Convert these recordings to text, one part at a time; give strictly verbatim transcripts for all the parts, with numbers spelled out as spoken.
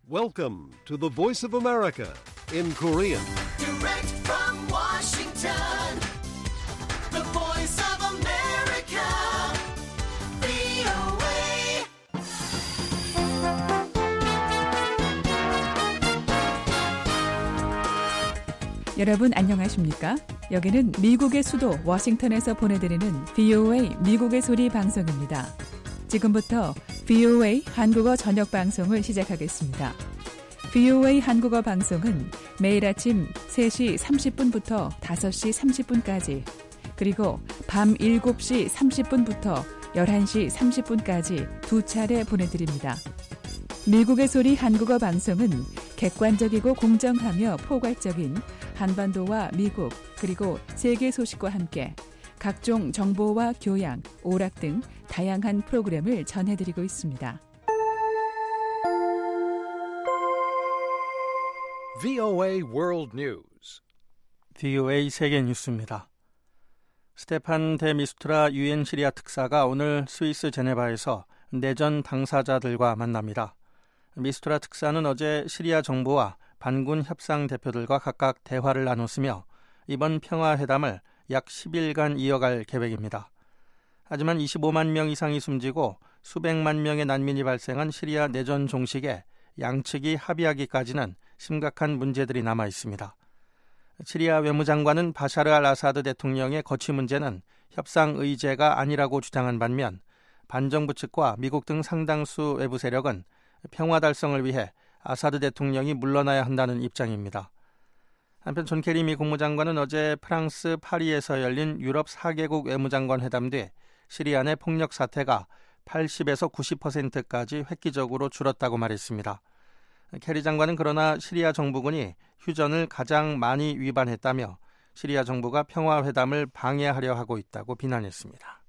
Welcome to the Voice of America in Korean. Direct from Washington, the Voice of America, 브이오에이. 여러분 안녕하십니까? 여기는 미국의 수도 워싱턴에서 보내드리는 브이오에이 미국의 소리 방송입니다. 지금부터 브이오에이 한국어 저녁 방송을 시작하겠습니다. 브이오에이 한국어 방송은 매일 아침 세 시 삼십 분부터 다섯 시 삼십 분까지 그리고 밤 일곱 시 삼십 분부터 열한 시 삼십 분까지 두 차례 보내드립니다. 미국의 소리 한국어 방송은 객관적이고 공정하며 포괄적인 한반도와 미국 그리고 세계 소식과 함께 각종 정보와 교양, 오락 등 다양한 프로그램을 전해드리고 있습니다. 브이오에이 World News. 브이오에이 세계 뉴스입니다. 스테판 데 미스투라 유엔 시리아 특사가 오늘 스위스 제네바에서 내전 당사자들과 만납니다. 미스투라 특사는 어제 시리아 정부와 반군 협상 대표들과 각각 대화를 나눴으며 이번 평화회담을 약 십 일간 이어갈 계획입니다. 하지만 이십오만 명 이상이 숨지고 수백만 명의 난민이 발생한 시리아 내전 종식에 양측이 합의하기까지는 심각한 문제들이 남아 있습니다. 시리아 외무장관은 바샤르 알 아사드 대통령의 거취 문제는 협상 의제가 아니라고 주장한 반면 반정부 측과 미국 등 상당수 외부 세력은 평화 달성을 위해 아사드 대통령이 물러나야 한다는 입장입니다. 한편 존 케리 미 국무장관은 어제 프랑스 파리에서 열린 유럽 사 개국 외무장관 회담 뒤 시리아 내 폭력 사태가 팔십에서 구십 퍼센트까지 획기적으로 줄었다고 말했습니다. 케리 장관은 그러나 시리아 정부군이 휴전을 가장 많이 위반했다며 시리아 정부가 평화회담을 방해하려 하고 있다고 비난했습니다.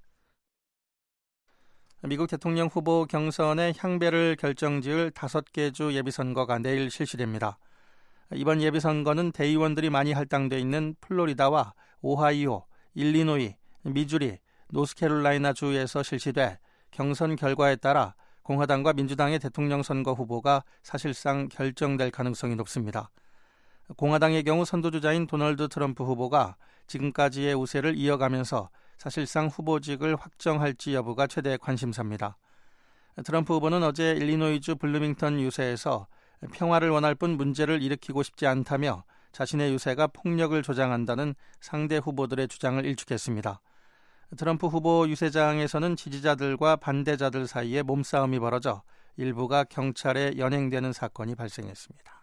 미국 대통령 후보 경선의 향배를 결정지을 다섯 개 주 예비선거가 내일 실시됩니다. 이번 예비선거는 대의원들이 많이 할당돼 있는 플로리다와 오하이오, 일리노이, 미주리, 노스캐롤라이나 주에서 실시돼 경선 결과에 따라 공화당과 민주당의 대통령 선거 후보가 사실상 결정될 가능성이 높습니다. 공화당의 경우 선두주자인 도널드 트럼프 후보가 지금까지의 우세를 이어가면서 사실상 후보직을 확정할지 여부가 최대 관심사입니다. 트럼프 후보는 어제 일리노이주 블루밍턴 유세에서 평화를 원할 뿐 문제를 일으키고 싶지 않다며 자신의 유세가 폭력을 조장한다는 상대 후보들의 주장을 일축했습니다. 트럼프 후보 유세장에서는 지지자들과 반대자들 사이에 몸싸움이 벌어져 일부가 경찰에 연행되는 사건이 발생했습니다.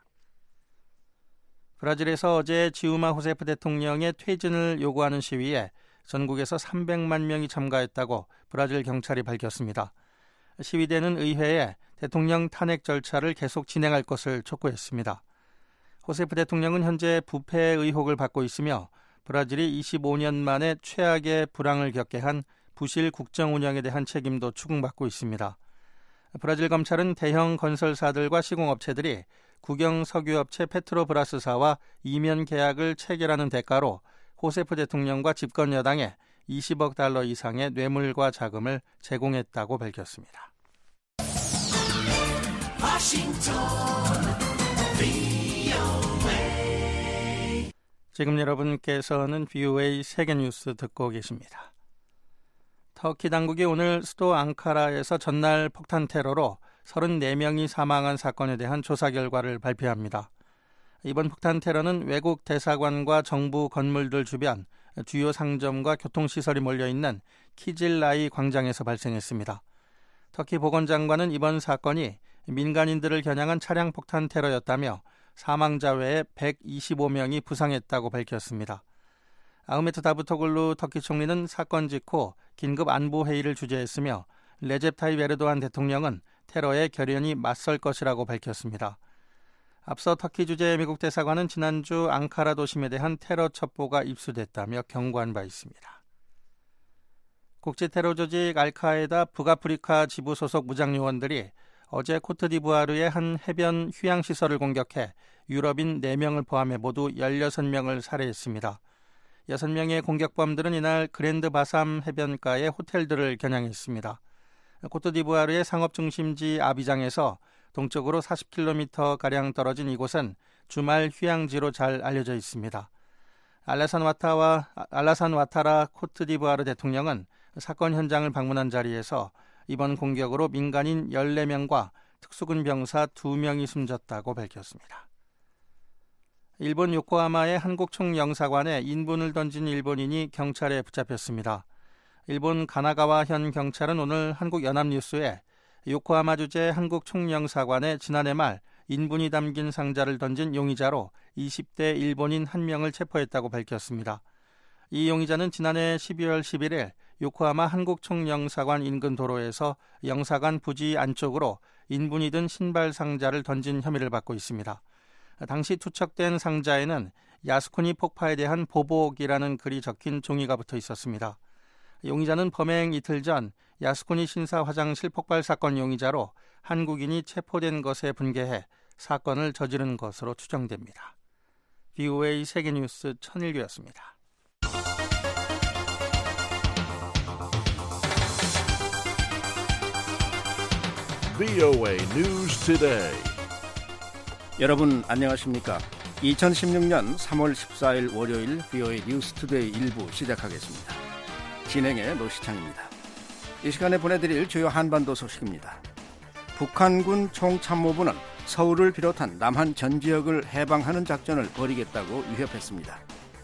브라질에서 어제 지우마 호세프 대통령의 퇴진을 요구하는 시위에 전국에서 삼백만 명이 참가했다고 브라질 경찰이 밝혔습니다. 시위대는 의회에 대통령 탄핵 절차를 계속 진행할 것을 촉구했습니다. 호세프 대통령은 현재 부패 의혹을 받고 있으며 브라질이 이십오 년 만에 최악의 불황을 겪게 한 부실 국정 운영에 대한 책임도 추궁받고 있습니다. 브라질 검찰은 대형 건설사들과 시공업체들이 국영 석유업체 페트로브라스사와 이면 계약을 체결하는 대가로 호세프 대통령과 집권 여당에 이십억 달러 이상의 뇌물과 자금을 제공했다고 밝혔습니다. 워싱턴, 브이오에이. 지금 여러분께서는 브이오에이 세계뉴스 듣고 계십니다. 터키 당국이 오늘 수도 앙카라에서 전날 폭탄 테러로 서른네 명이 사망한 사건에 대한 조사 결과를 발표합니다. 이번 폭탄 테러는 외국 대사관과 정부 건물들 주변 주요 상점과 교통시설이 몰려있는 키질라이 광장에서 발생했습니다. 터키 보건장관은 이번 사건이 민간인들을 겨냥한 차량 폭탄 테러였다며 사망자 외에 백이십오 명이 부상했다고 밝혔습니다. 아흐메트 다부토글루 터키 총리는 사건 직후 긴급 안보회의를 주재했으며 레제프 타이프 에르도안 대통령은 테러에 결연히 맞설 것이라고 밝혔습니다. 앞서 터키 주재 미국 대사관은 지난주 앙카라 도심에 대한 테러 첩보가 입수됐다며 경고한 바 있습니다. 국제 테러 조직 알카에다 북아프리카 지부 소속 무장요원들이 어제 코트디부아르의 한 해변 휴양시설을 공격해 유럽인 네 명을 포함해 모두 열여섯 명을 살해했습니다. 여섯 명의 공격범들은 이날 그랜드 바삼 해변가의 호텔들을 겨냥했습니다. 코트디부아르의 상업중심지 아비장에서 동쪽으로 사십 킬로미터가량 떨어진 이곳은 주말 휴양지로 잘 알려져 있습니다. 알라산 와타와, 알라산 와타라 코트디부아르 대통령은 사건 현장을 방문한 자리에서 이번 공격으로 민간인 열네 명과 특수군 병사 두 명이 숨졌다고 밝혔습니다. 일본 요코하마의 한국 총영사관에 인분을 던진 일본인이 경찰에 붙잡혔습니다. 일본 가나가와현 경찰은 오늘 한국연합뉴스에 요코하마 주재 한국 총영사관에 지난해 말 인분이 담긴 상자를 던진 용의자로 이십 대 일본인 한 명을 체포했다고 밝혔습니다. 이 용의자는 지난해 십이월 십일일 요코하마 한국 총영사관 인근 도로에서 영사관 부지 안쪽으로 인분이 든 신발 상자를 던진 혐의를 받고 있습니다. 당시 투척된 상자에는 야스쿠니 폭파에 대한 보복이라는 글이 적힌 종이가 붙어 있었습니다. 용의자는 범행 이틀 전 야스쿠니 신사 화장실 폭발 사건 용의자로 한국인이 체포된 것에 분개해 사건을 저지른 것으로 추정됩니다. 브이오에이 세계뉴스 천일규였습니다. 브이오에이 News Today. 여러분 안녕하십니까? 이천십육년 삼월 십사일 월요일 브이오에이 뉴스 투데이 일부 시작하겠습니다. 진행의 노시창입니다. 이 시간에 보내드릴 주요 한반도 소식입니다. 북한군 총참모부는 서울을 비롯한 남한 전 지역을 해방하는 작전을 벌이겠다고 위협했습니다.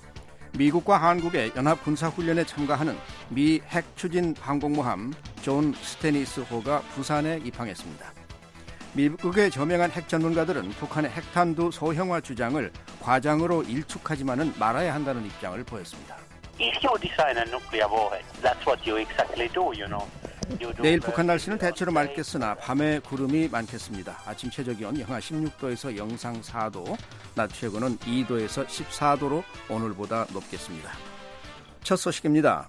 미국과 한국의 연합군사훈련에 참가하는 미 핵추진 항공모함 존 스테니스호가 부산에 입항했습니다. 미국의 저명한 핵 전문가들은 북한의 핵탄두 소형화 주장을 과장으로 일축하지만은 말아야 한다는 입장을 보였습니다. If you design a nuclear warhead, that's what you exactly do, you know. 내일 북한 날씨는 대체로 맑겠으나 밤에 구름이 많겠습니다. 아침 최저기온 영하 십육도에서 영상 사도, 낮 최고는 이도에서 십사도로 오늘보다 높겠습니다. 첫 소식입니다.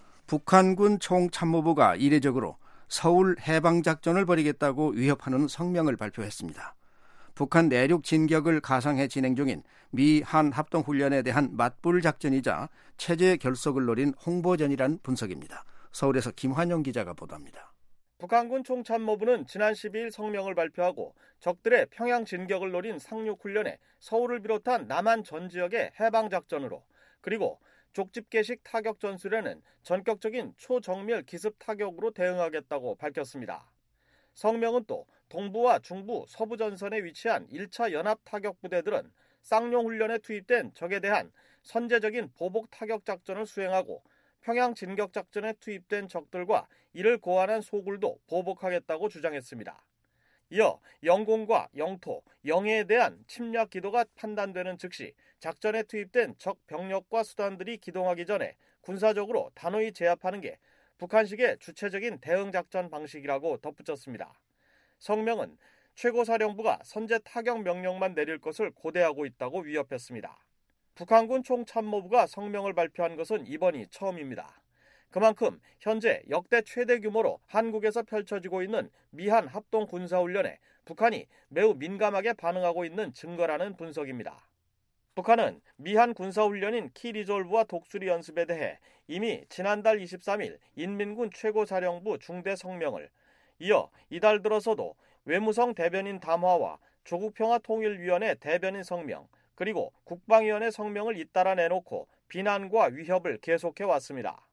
북한군 총참모부가 이례적으로 서울 해방작전을 벌이겠다고 위협하는 성명을 발표했습니다. 북한 내륙 진격을 가상해 진행 중인 미한 합동훈련에 대한 맞불 작전이자 체제 결속을 노린 홍보전이란 분석입니다. 서울에서 김환영 기자가 보도합니다. 북한군 총참모부는 지난 십이일 성명을 발표하고 적들의 평양 진격을 노린 상륙훈련에 서울을 비롯한 남한 전 지역의 해방작전으로, 그리고 족집게식 타격 전술에는 전격적인 초정밀 기습 타격으로 대응하겠다고 밝혔습니다. 성명은 또 동부와 중부, 서부 전선에 위치한 일차 연합 타격 부대들은 쌍용 훈련에 투입된 적에 대한 선제적인 보복 타격 작전을 수행하고 평양 진격 작전에 투입된 적들과 이를 고안한 소굴도 보복하겠다고 주장했습니다. 이어 영공과 영토, 영해에 대한 침략 기도가 판단되는 즉시 작전에 투입된 적 병력과 수단들이 기동하기 전에 군사적으로 단호히 제압하는 게 북한식의 주체적인 대응 작전 방식이라고 덧붙였습니다. 성명은 최고사령부가 선제 타격 명령만 내릴 것을 고대하고 있다고 위협했습니다. 북한군 총참모부가 성명을 발표한 것은 이번이 처음입니다. 그만큼 현재 역대 최대 규모로 한국에서 펼쳐지고 있는 미한 합동 군사훈련에 북한이 매우 민감하게 반응하고 있는 증거라는 분석입니다. 북한은 미한 군사훈련인 키리졸브와 독수리 연습에 대해 이미 지난달 이십삼일 인민군 최고사령부 중대 성명을, 이어 이달 들어서도 외무성 대변인 담화와 조국평화통일위원회 대변인 성명, 그리고 국방위원회 성명을 잇따라 내놓고 비난과 위협을 계속해왔습니다.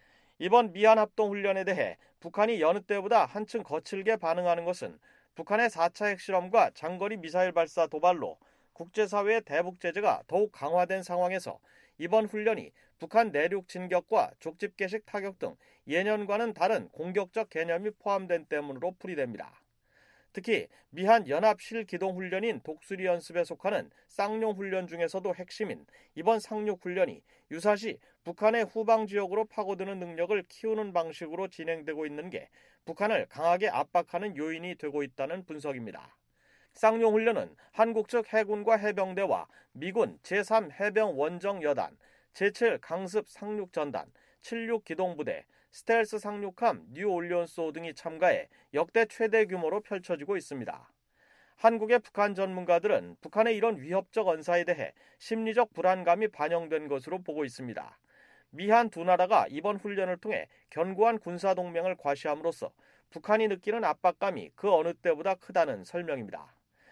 이번 미한 합동훈련에 대해 북한이 여느 때보다 한층 거칠게 반응하는 것은 북한의 사차 핵실험과 장거리 미사일 발사 도발로 국제사회의 대북 제재가 더욱 강화된 상황에서 이번 훈련이 북한 내륙 진격과 족집게식 타격 등 예년과는 다른 공격적 개념이 포함된 때문으로 풀이됩니다. 특히 미한 연합 실기동훈련인 독수리 연습에 속하는 쌍용 훈련 중에서도 핵심인 이번 상륙 훈련이 유사시 북한의 후방 지역으로 파고드는 능력을 키우는 방식으로 진행되고 있는 게 북한을 강하게 압박하는 요인이 되고 있다는 분석입니다. 쌍용 훈련은 한국 측 해군과 해병대와 미군 제삼 해병 원정 여단, 제칠 강습 상륙 전단, 칠십육 기동부대, 스텔스 상륙함 뉴올리언스호 등이 참가해 역대 최대 규모로 펼쳐지고 있습니다. 한국의 북한 전문가들은 북한의 이런 위협적 언사에 대해 심리적 불안감이 반영된 것으로 보고 있습니다. 미한 두 나라가 이번 훈련을 통해 견고한 군사동맹을 과시함으로써 북한이 느끼는 압박감이 그 어느 때보다 크다는 설명입니다.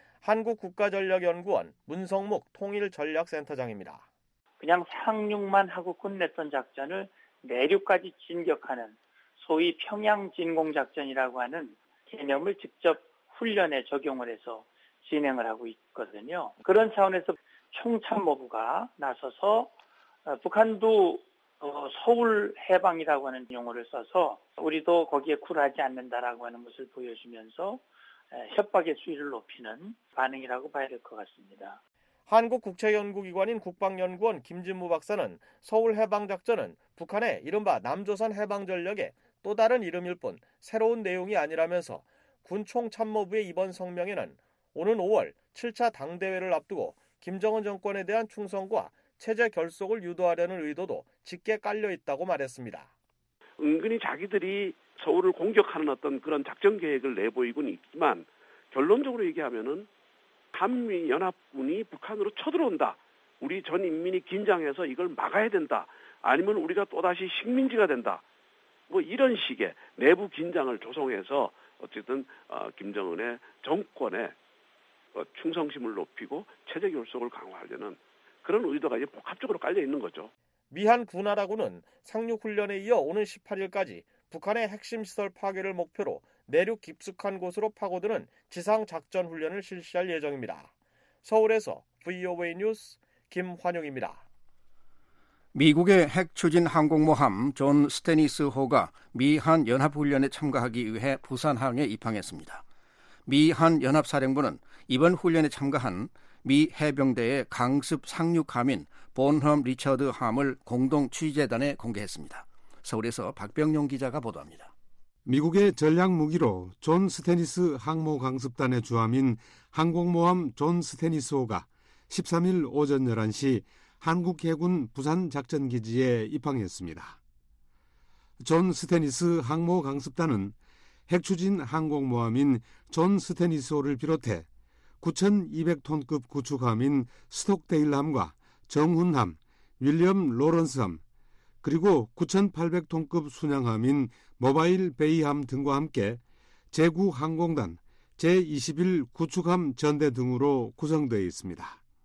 한국국가전력연구원 문성묵 통일전략센터장입니다. 그냥 상륙만 하고 끝냈던 작전을 내륙까지 진격하는 소위 평양진공작전이라고 하는 개념을 직접 훈련에 적용을 해서 진행을 하고 있거든요. 그런 차원에서 총참모부가 나서서 북한도 서울 해방이라고 하는 용어를 써서 우리도 거기에 굴하지 않는다라고 하는 것을 보여주면서 협박의 수위를 높이는 반응이라고 봐야 될 것 같습니다. 한국국책연구기관인 국방연구원 김진무 박사는 서울 해방작전은 북한의 이른바 남조선 해방전력의 또 다른 이름일 뿐 새로운 내용이 아니라면서 군 총참모부의 이번 성명에는 오는 오월 칠 차 당대회를 앞두고 김정은 정권에 대한 충성과 체제 결속을 유도하려는 의도도 짙게 깔려 있다고 말했습니다. 은근히 자기들이 서울을 공격하는 어떤 그런 작전 계획을 내보이고는 있지만 결론적으로 얘기하면은 한미연합군이 북한으로 쳐들어온다. 우리 전 인민이 긴장해서 이걸 막아야 된다. 아니면 우리가 또다시 식민지가 된다. 뭐 이런 식의 내부 긴장을 조성해서 어쨌든 어, 김정은의 정권에 어, 충성심을 높이고 체제 결속을 강화하려는 그런 의도가 이제 복합적으로 깔려 있는 거죠. 미한 군하라고는 상륙훈련에 이어 오는 십팔 일까지 북한의 핵심 시설 파괴를 목표로 내륙 깊숙한 곳으로 파고드는 지상작전 훈련을 실시할 예정입니다. 서울에서 브이오에이 뉴스 김환용입니다. 미국의 핵 추진 항공모함 존 스테니스 호가 미한 연합훈련에 참가하기 위해 부산항에 입항했습니다. 미한 연합사령부는 이번 훈련에 참가한 미 해병대의 강습 상륙함인 본험 리처드 함을 공동 취재단에 공개했습니다. 서울에서 박병용 기자가 보도합니다. 미국의 전략 무기로 존 스테니스 항모 강습단의 주함인 항공모함 존 스테니스호가 십삼 일 오전 열한 시 한국 해군 부산 작전기지에 입항했습니다. 존 스테니스 항모 강습단은 핵추진 항공모함인 존 스테니스호를 비롯해 구천이백 톤급 구축함인 스톡데일함과 정훈함, 윌리엄 로런스함, 그리고 구천팔백 톤급 순양함인 모바일 베이함 등과 함께 제구 항공단, 제이십일 구축함 전대 등으로 구성되어 있습니다.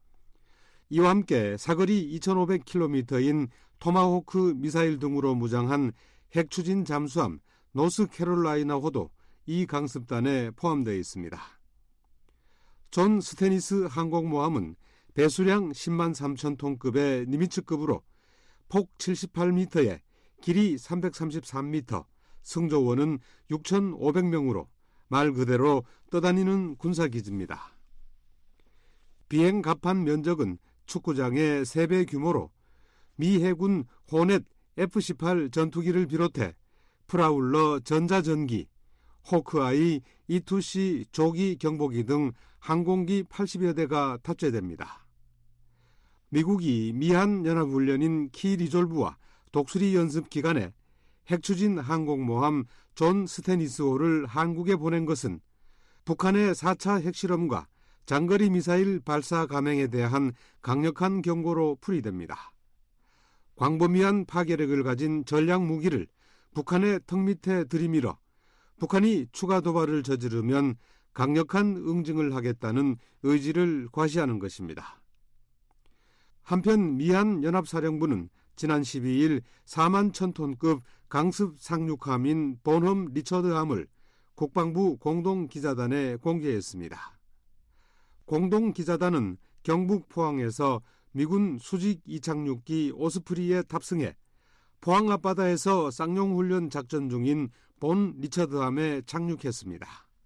이와 함께 사거리 이천오백 킬로미터인 토마호크 미사일 등으로 무장한 핵추진 잠수함 노스캐롤라이나호도 이 강습단에 포함되어 있습니다. 존 스테니스 항공모함은 배수량 십만 삼천 톤급의 니미츠급으로 폭 칠십팔 미터에 길이 삼백삼십삼 미터, 승조원은 육천오백 명으로 말 그대로 떠다니는 군사기지입니다. 비행 갑판 면적은 축구장의 세 배 규모로 미 해군 호넷 에프 십팔 전투기를 비롯해 프라울러 전자전기, 호크아이 이 투 씨 조기 경보기 등 항공기 팔십여 대가 탑재됩니다. 미국이 미한 연합훈련인 키 리졸브와 독수리 연습 기간에 핵추진 항공모함 존 스테니스호를 한국에 보낸 것은 북한의 사 차 핵실험과 장거리 미사일 발사 감행에 대한 강력한 경고로 풀이됩니다. 광범위한 파괴력을 가진 전략 무기를 북한의 턱 밑에 들이밀어 북한이 추가 도발을 저지르면 강력한 응징을 하겠다는 의지를 과시하는 것입니다. 한편 미한 연합사령부는 지난 십이 일 사만 천 톤급 강습 상륙함인 본험 리처드함을 국방부 공동기자단에 공개했습니다. 공동기자단은 경북 포항에서 미군 수직 이착륙기 오스프리에 탑승해 포항 앞바다에서 쌍용훈련 작전 중인 본 리처드함에 착륙했습니다.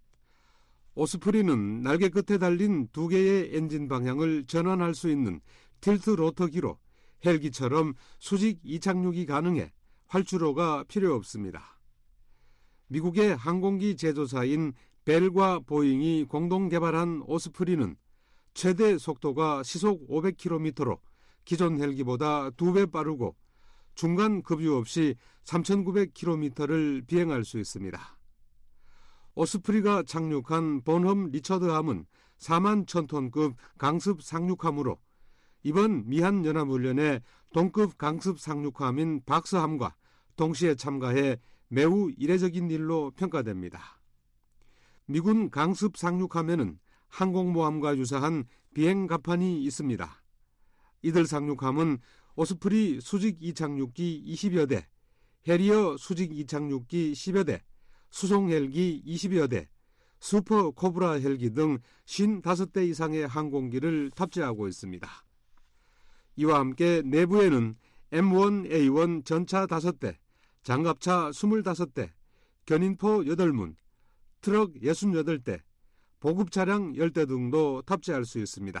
오스프리는 날개 끝에 달린 두 개의 엔진 방향을 전환할 수 있는 틸트 로터기로 헬기처럼 수직 이착륙이 가능해 활주로가 필요 없습니다. 미국의 항공기 제조사인 벨과 보잉이 공동 개발한 오스프리는 최대 속도가 시속 오백 킬로미터로 기존 헬기보다 두 배 빠르고 중간 급유 없이 삼천구백 킬로미터를 비행할 수 있습니다. 오스프리가 착륙한 본험 리처드함은 사만 천 톤급 강습 상륙함으로 이번 미한 연합훈련에 동급 강습 상륙함인 박스함과 동시에 참가해 매우 이례적인 일로 평가됩니다. 미군 강습 상륙함에는 항공모함과 유사한 비행갑판이 있습니다. 이들 상륙함은 오스프리 수직 이착륙기 이십여 대, 해리어 수직 이착륙기 십여 대, 수송 헬기 이십여 대, 슈퍼 코브라 헬기 등 오십오 대 이상의 항공기를 탑재하고 있습니다. 이와 함께 내부에는 엠 원 에이 원 전차 다섯 대, 장갑차 이십오 대, 견인포 여덟 문, 트럭 육십팔 대, 보급차량 십 대 등도 탑재할 수 있습니다.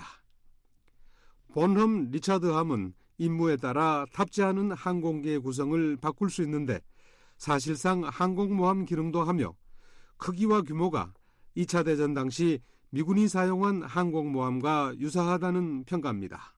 본험 리차드함은 임무에 따라 탑재하는 항공기의 구성을 바꿀 수 있는데 사실상 항공모함 기능도 하며 크기와 규모가 이 차 대전 당시 미군이 사용한 항공모함과 유사하다는 평가입니다.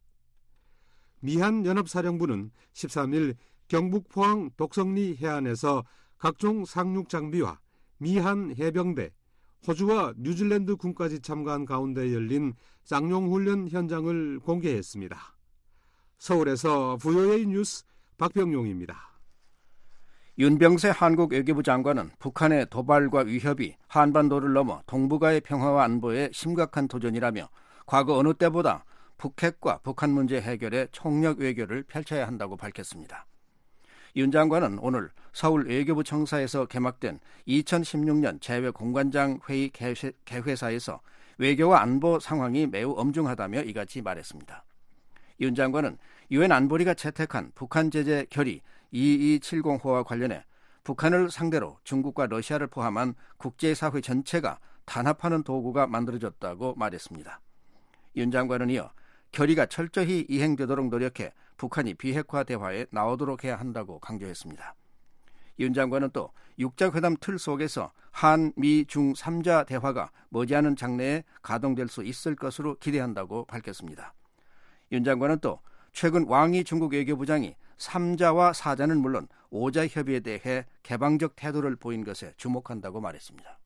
미한연합사령부는 십삼 일 경북 포항 독성리 해안에서 각종 상륙 장비와 미한 해병대, 호주와 뉴질랜드 군까지 참가한 가운데 열린 쌍용훈련 현장을 공개했습니다. 서울에서 브이오에이 뉴스 박병용입니다. 윤병세 한국 외교부 장관은 북한의 도발과 위협이 한반도를 넘어 동북아의 평화와 안보에 심각한 도전이라며 과거 어느 때보다 북핵과 북한 문제 해결에 총력 외교를 펼쳐야 한다고 밝혔습니다. 윤 장관은 오늘 서울 외교부 청사에서 개막된 이천십육 년 재외공관장 회의 개회사에서 외교와 안보 상황이 매우 엄중하다며 이같이 말했습니다. 윤 장관은 유엔 안보리가 채택한 북한 제재 결의 이이칠공호와 관련해 북한을 상대로 중국과 러시아를 포함한 국제사회 전체가 단합하는 도구가 만들어졌다고 말했습니다. 윤 장관은 이어 결의가 철저히 이행되도록 노력해 북한이 비핵화 대화에 나오도록 해야 한다고 강조했습니다. 윤 장관은 또 육자회담 틀 속에서 한, 미, 중 삼 자 대화가 머지않은 장래에 가동될 수 있을 것으로 기대한다고 밝혔습니다. 윤 장관은 또 최근 왕이 중국 외교부장이 삼 자와 사 자는 물론 오 자 협의에 대해 개방적 태도를 보인 것에 주목한다고 말했습니다.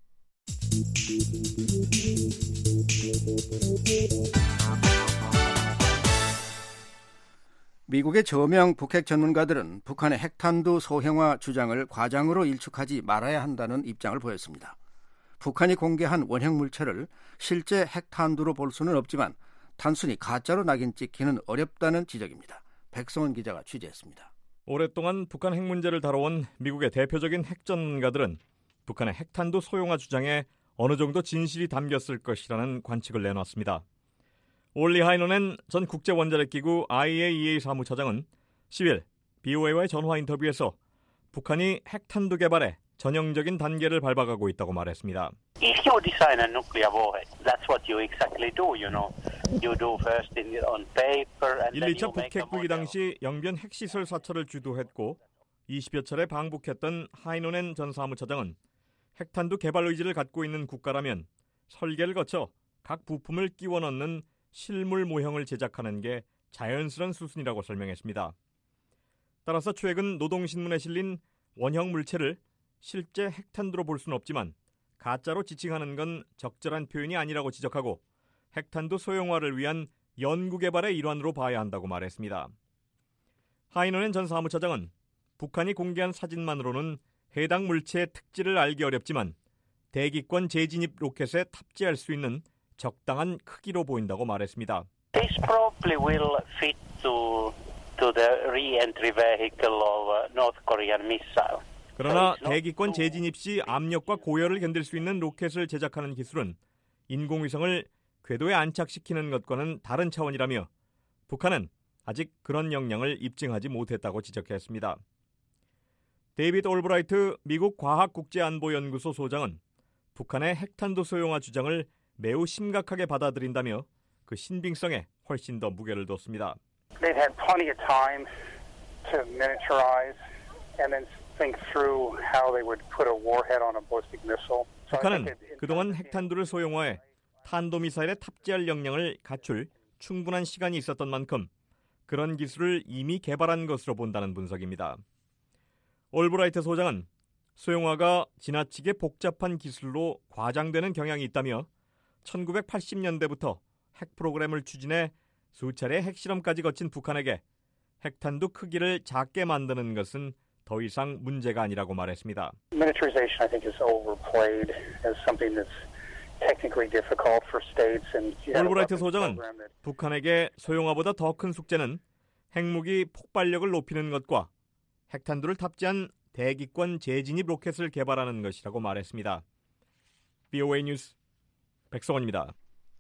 미국의 저명 북핵 전문가들은 북한의 핵탄두 소형화 주장을 과장으로 일축하지 말아야 한다는 입장을 보였습니다. 북한이 공개한 원형 물체를 실제 핵탄두로 볼 수는 없지만 단순히 가짜로 낙인 찍기는 어렵다는 지적입니다. 백성원 기자가 취재했습니다. 오랫동안 북한 핵 문제를 다뤄온 미국의 대표적인 핵 전문가들은 북한의 핵탄두 소형화 주장에 어느 정도 진실이 담겼을 것이라는 관측을 내놨습니다. 올리 하이노넨 전 국제원자력기구 아이에이이에이 사무차장은 십 일 비오에이와의 전화 인터뷰에서 북한이 핵탄두 개발에 전형적인 단계를 밟아가고 있다고 말했습니다. If you design a nuclear warhead, that's what you exactly do, you know. You do first in, on paper and 일, then 이 차 you make a 북핵 부기 model. 당시 영변 핵시설 사찰을 주도했고 이십여 차례 방북했던 하이노넨 전 사무차장은 핵탄두 개발 의지를 갖고 있는 국가라면 설계를 거쳐 각 부품을 끼워 넣는 실물 모형을 제작하는 게 자연스러운 수순이라고 설명했습니다. 따라서 최근 노동신문에 실린 원형 물체를 실제 핵탄두로 볼 수는 없지만 가짜로 지칭하는 건 적절한 표현이 아니라고 지적하고 핵탄두 소형화를 위한 연구 개발의 일환으로 봐야 한다고 말했습니다. 하이노넨 전 사무차장은 북한이 공개한 사진만으로는 해당 물체의 특질을 알기 어렵지만 대기권 재진입 로켓에 탑재할 수 있는 적당한 크기로 보인다고 말했습니다. This probably will fit to to the re-entry vehicle of North Korean missile. 그러나 대기권 재진입 시 압력과 고열을 견딜 수 있는 로켓을 제작하는 기술은 인공위성을 궤도에 안착시키는 것과는 다른 차원이라며 북한은 아직 그런 역량을 입증하지 못했다고 지적했습니다. 데이비드 올브라이트 미국 과학국제안보연구소 소장은 북한의 핵탄두 소형화 주장을 매우 심각하게 받아들인다며 그 신빙성에 훨씬 더 무게를 뒀습니다. They've had plenty of time to miniaturize and then think through how they would put a warhead on a ballistic missile. 북한은 그동안 핵탄두를 소형화해 탄도미사일에 탑재할 역량을 갖출 충분한 시간이 있었던 만큼 그런 기술을 이미 개발한 것으로 본다는 분석입니다. 올브라이트 소장은 소형화가 지나치게 복잡한 기술로 과장되는 경향이 있다며 천구백팔십 년대부터 핵 프로그램을 추진해 수차례 핵실험까지 거친 북한에게 핵탄두 크기를 작게 만드는 것은 더 이상 문제가 아니라고 말했습니다. Miniaturization, I think, is overplayed as something that's technically difficult for states. And 올브라이트 소장은 북한에게 소형화보다 더 큰 숙제는 핵무기 폭발력을 높이는 것과 핵탄두를 탑재한 대기권 재진입 로켓을 개발하는 것이라고 말했습니다. 비오에이 뉴스 백성원입니다.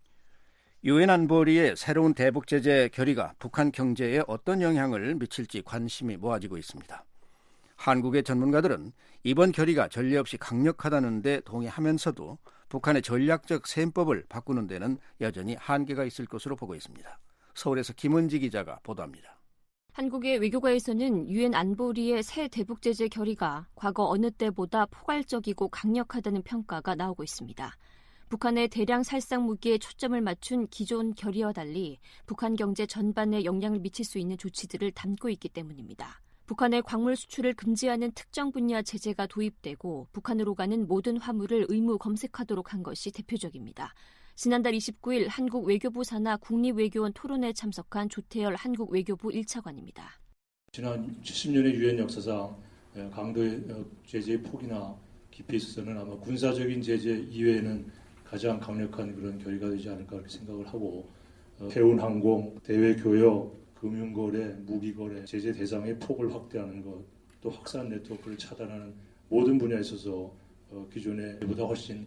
유엔 안보리의 새로운 대북 제재 결의가 북한 경제에 어떤 영향을 미칠지 관심이 모아지고 있습니다. 한국의 전문가들은 이번 결의가 전례 없이 강력하다는 데 동의하면서도 북한의 전략적 셈법을 바꾸는 데는 여전히 한계가 있을 것으로 보고 있습니다. 서울에서 김은지 기자가 보도합니다. 한국의 외교가에서는 유엔 안보리의 새 대북 제재 결의가 과거 어느 때보다 포괄적이고 강력하다는 평가가 나오고 있습니다. 북한의 대량 살상 무기에 초점을 맞춘 기존 결의와 달리 북한 경제 전반에 영향을 미칠 수 있는 조치들을 담고 있기 때문입니다. 북한의 광물 수출을 금지하는 특정 분야 제재가 도입되고 북한으로 가는 모든 화물을 의무 검색하도록 한 것이 대표적입니다. 지난달 이십구일 한국 외교부 산하 국립외교원 토론회에 참석한 조태열 한국 외교부 일 차관입니다. 지난 칠십 년의 유엔 역사상 강도의 제재의 폭이나 깊이에 있어서는 아마 군사적인 제재 이외에는 가장 강력한 그런 결의가 되지 않을까 그렇게 생각을 하고 해운 항공, 대외 교역, 금융거래, 무기거래, 제재 대상의 폭을 확대하는 것, 또 확산 네트워크를 차단하는 모든 분야에 있어서 기존에 보다 훨씬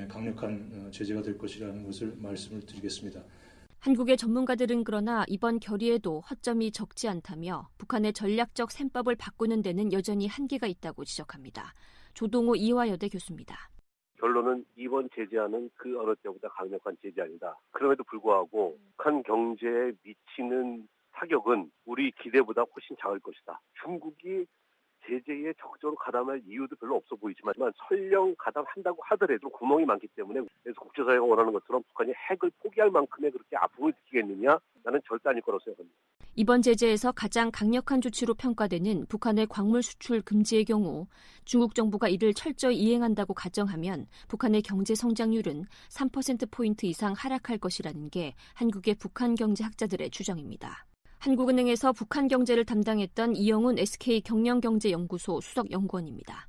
강력한 제재가 될 것이라는 것을 말씀을 드리겠습니다. 한국의 전문가들은 그러나 이번 결의에도 허점이 적지 않다며 북한의 전략적 셈법을 바꾸는 데는 여전히 한계가 있다고 지적합니다. 조동호 이화여대 교수입니다. 결론은 이번 제재안은 그 어느 때보다 강력한 제재안이다. 그럼에도 불구하고 북한 경제에 미치는 타격은 우리 기대보다 훨씬 작을 것이다. 중국이 제재에 적극적으로 가담할 이유도 별로 없어 보이지만 설령 가담한다고 하더라도 구멍이 많기 때문에 그래서 국제사회가 원하는 것처럼 북한이 핵을 포기할 만큼의 그렇게 아픔을 느끼겠느냐? 나는 절대 아닐 거라고 생각합니다. 이번 제재에서 가장 강력한 조치로 평가되는 북한의 광물 수출 금지의 경우 중국 정부가 이를 철저히 이행한다고 가정하면 북한의 경제 성장률은 삼 퍼센트포인트 이상 하락할 것이라는 게 한국의 북한 경제학자들의 추정입니다. 한국은행에서 북한 경제를 담당했던 이영훈 에스케이 경영경제연구소 수석연구원입니다.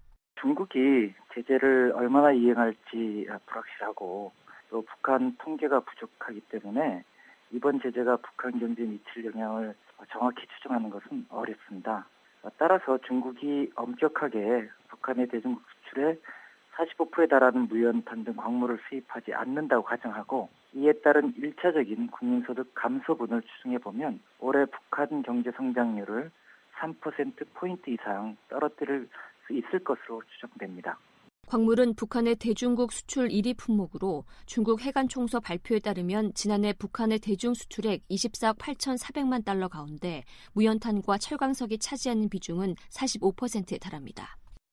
중국이 제재를 얼마나 이행할지 불확실하고 또 북한 통계가 부족하기 때문에 이번 제재가 북한 경제에 미칠 영향을 정확히 추정하는 것은 어렵습니다. 따라서 중국이 엄격하게 북한의 대중국 수출에 사십오 퍼센트에 달하는 무연탄 등 광물을 수입하지 않는다고 가정하고 이에 따른 일차적인 국민소득 감소분을 추정해보면 올해 북한 경제 성장률을 삼 퍼센트포인트 이상 떨어뜨릴 수 있을 것으로 추정됩니다. 광물은 북한의 대중국 수출 일 위 품목으로 중국 해관총서 발표에 따르면 지난해 북한의 대중 수출액 이십사억 팔천사백만 달러 가운데 무연탄과 철광석이 차지하는 비중은 사십오 퍼센트에 달합니다.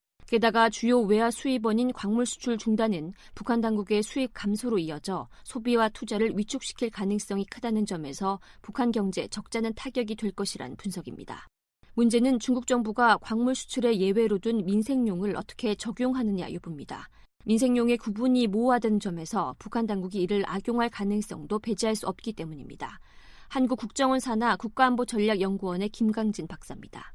게다가 주요 외화 수입원인 광물 수출 중단은 북한 당국의 수입 감소로 이어져 소비와 투자를 위축시킬 가능성이 크다는 점에서 북한 경제 적잖은 타격이 될 것이란 분석입니다. 문제는 중국 정부가 광물 수출에 예외로 둔 민생용을 어떻게 적용하느냐 여부입니다. 민생용의 구분이 모호하다는 점에서 북한 당국이 이를 악용할 가능성도 배제할 수 없기 때문입니다. 한국국정원 산하 국가안보전략연구원의 김강진 박사입니다.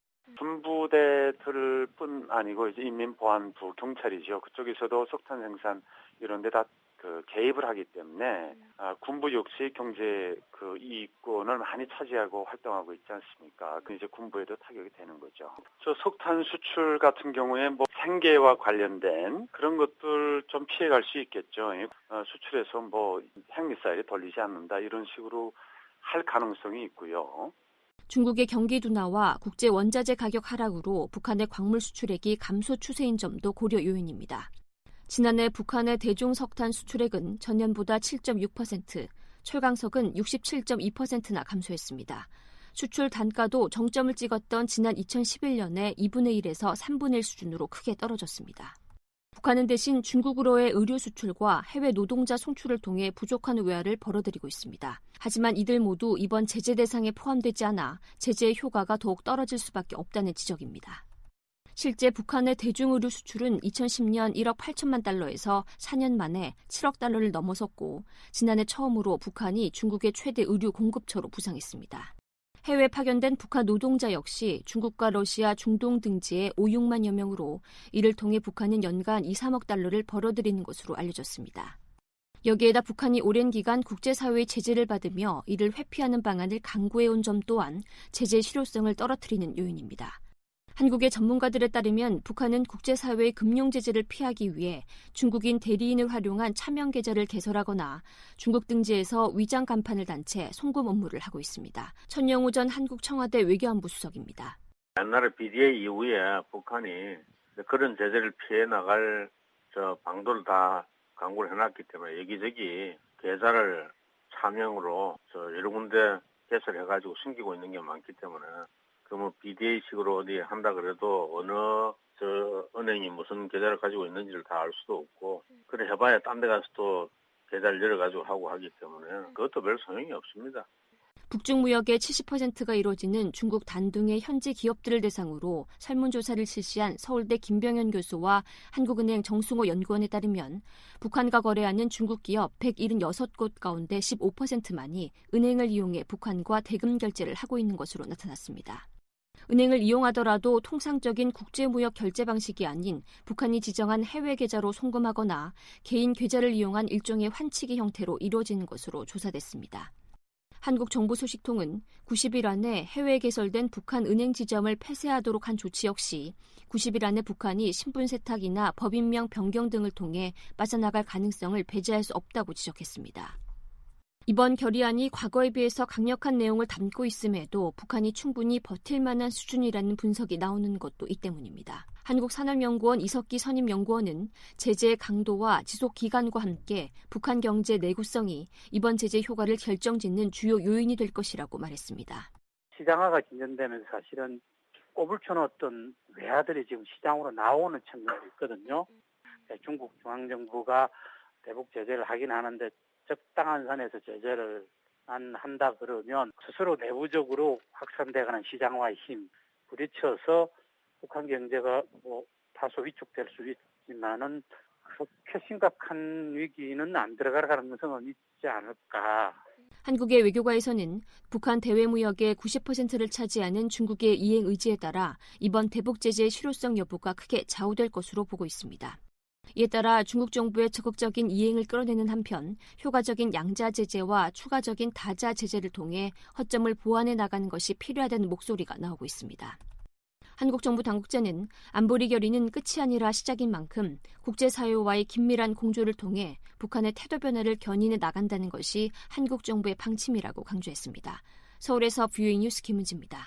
군부대들 뿐 아니고 이제 인민보안부, 경찰이죠. 그쪽에서도 석탄 생산 이런 데 다 그 개입을 하기 때문에 아, 군부 역시 경제 그 이익권을 많이 차지하고 활동하고 있지 않습니까? 그 이제 군부에도 타격이 되는 거죠. 저 석탄 수출 같은 경우에 뭐 생계와 관련된 그런 것들 좀 피해갈 수 있겠죠. 어, 수출해서 뭐 핵미사일이 돌리지 않는다 이런 식으로 할 가능성이 있고요. 중국의 경기 둔화와 국제 원자재 가격 하락으로 북한의 광물 수출액이 감소 추세인 점도 고려 요인입니다. 지난해 북한의 대중 석탄 수출액은 전년보다 칠 점 육 퍼센트, 철광석은 육십칠 점 이 퍼센트나 감소했습니다. 수출 단가도 정점을 찍었던 지난 이천십일 년에 이분의 일에서 삼분의 일 수준으로 크게 떨어졌습니다. 북한은 대신 중국으로의 의료 수출과 해외 노동자 송출을 통해 부족한 외화를 벌어들이고 있습니다. 하지만 이들 모두 이번 제재 대상에 포함되지 않아 제재의 효과가 더욱 떨어질 수밖에 없다는 지적입니다. 실제 북한의 대중의료 수출은 이천십 년 일억 팔천만 달러에서 사 년 만에 칠억 달러를 넘어섰고 지난해 처음으로 북한이 중국의 최대 의료 공급처로 부상했습니다. 해외 파견된 북한 노동자 역시 중국과 러시아, 중동 등지에 오육만여 명으로 이를 통해 북한은 연간 이, 삼억 달러를 벌어들이는 것으로 알려졌습니다. 여기에다 북한이 오랜 기간 국제사회의 제재를 받으며 이를 회피하는 방안을 강구해온 점 또한 제재 실효성을 떨어뜨리는 요인입니다. 한국의 전문가들에 따르면 북한은 국제사회의 금융 제재를 피하기 위해 중국인 대리인을 활용한 차명 계좌를 개설하거나 중국 등지에서 위장 간판을 단 채 송금 업무를 하고 있습니다. 천영우 전 한국 청와대 외교안보 수석입니다. 옛날에 비디에이 이후에 북한이 그런 제재를 피해 나갈 저 방도를 다 강구를 해놨기 때문에 여기저기 계좌를 차명으로 저 여러 군데 개설해가지고 숨기고 있는 게 많기 때문에 그 뭐 비디에이식으로 어디 한다 그래도 어느 저 은행이 무슨 계좌를 가지고 있는지를 다 알 수도 없고 그래 해봐야 딴 데 가서 또 계좌를 열어가지고 하고 하기 때문에 그것도 별 소용이 없습니다. 북중 무역의 칠십 퍼센트가 이루어지는 중국 단둥의 현지 기업들을 대상으로 설문조사를 실시한 서울대 김병현 교수와 한국은행 정승호 연구원에 따르면 북한과 거래하는 중국 기업 백칠십육 곳 가운데 십오 퍼센트만이 은행을 이용해 북한과 대금 결제를 하고 있는 것으로 나타났습니다. 은행을 이용하더라도 통상적인 국제무역 결제 방식이 아닌 북한이 지정한 해외 계좌로 송금하거나 개인 계좌를 이용한 일종의 환치기 형태로 이루어지는 것으로 조사됐습니다. 한국정보소식통은 구십 일 안에 해외에 개설된 북한 은행 지점을 폐쇄하도록 한 조치 역시 구십 일 안에 북한이 신분 세탁이나 법인명 변경 등을 통해 빠져나갈 가능성을 배제할 수 없다고 지적했습니다. 이번 결의안이 과거에 비해서 강력한 내용을 담고 있음에도 북한이 충분히 버틸 만한 수준이라는 분석이 나오는 것도 이 때문입니다. 한국산업연구원 이석기 선임연구원은 제재의 강도와 지속 기간과 함께 북한 경제 내구성이 이번 제재 효과를 결정짓는 주요 요인이 될 것이라고 말했습니다. 시장화가 진전되면서 사실은 꼽을 쳐놓았던 외화들이 지금 시장으로 나오는 측면이 있거든요. 중국 중앙정부가 대북 제재를 하긴 하는데 적당한 선에서 제재를 안 한다 그러면 스스로 내부적으로 확산돼가는 시장화의 힘 부딪혀서 북한 경제가 뭐 다소 위축될 수 있지만은 그렇게 심각한 위기는 안 들어갈 가능성은 있지 않을까. 한국의 외교가에서는 북한 대외무역의 구십 퍼센트를 차지하는 중국의 이행 의지에 따라 이번 대북 제재의 실효성 여부가 크게 좌우될 것으로 보고 있습니다. 이에 따라 중국 정부의 적극적인 이행을 끌어내는 한편 효과적인 양자 제재와 추가적인 다자 제재를 통해 허점을 보완해 나가는 것이 필요하다는 목소리가 나오고 있습니다. 한국 정부 당국자는 안보리 결의는 끝이 아니라 시작인 만큼 국제사회와의 긴밀한 공조를 통해 북한의 태도 변화를 견인해 나간다는 것이 한국 정부의 방침이라고 강조했습니다. 서울에서 브이오이 뉴스 김은지입니다.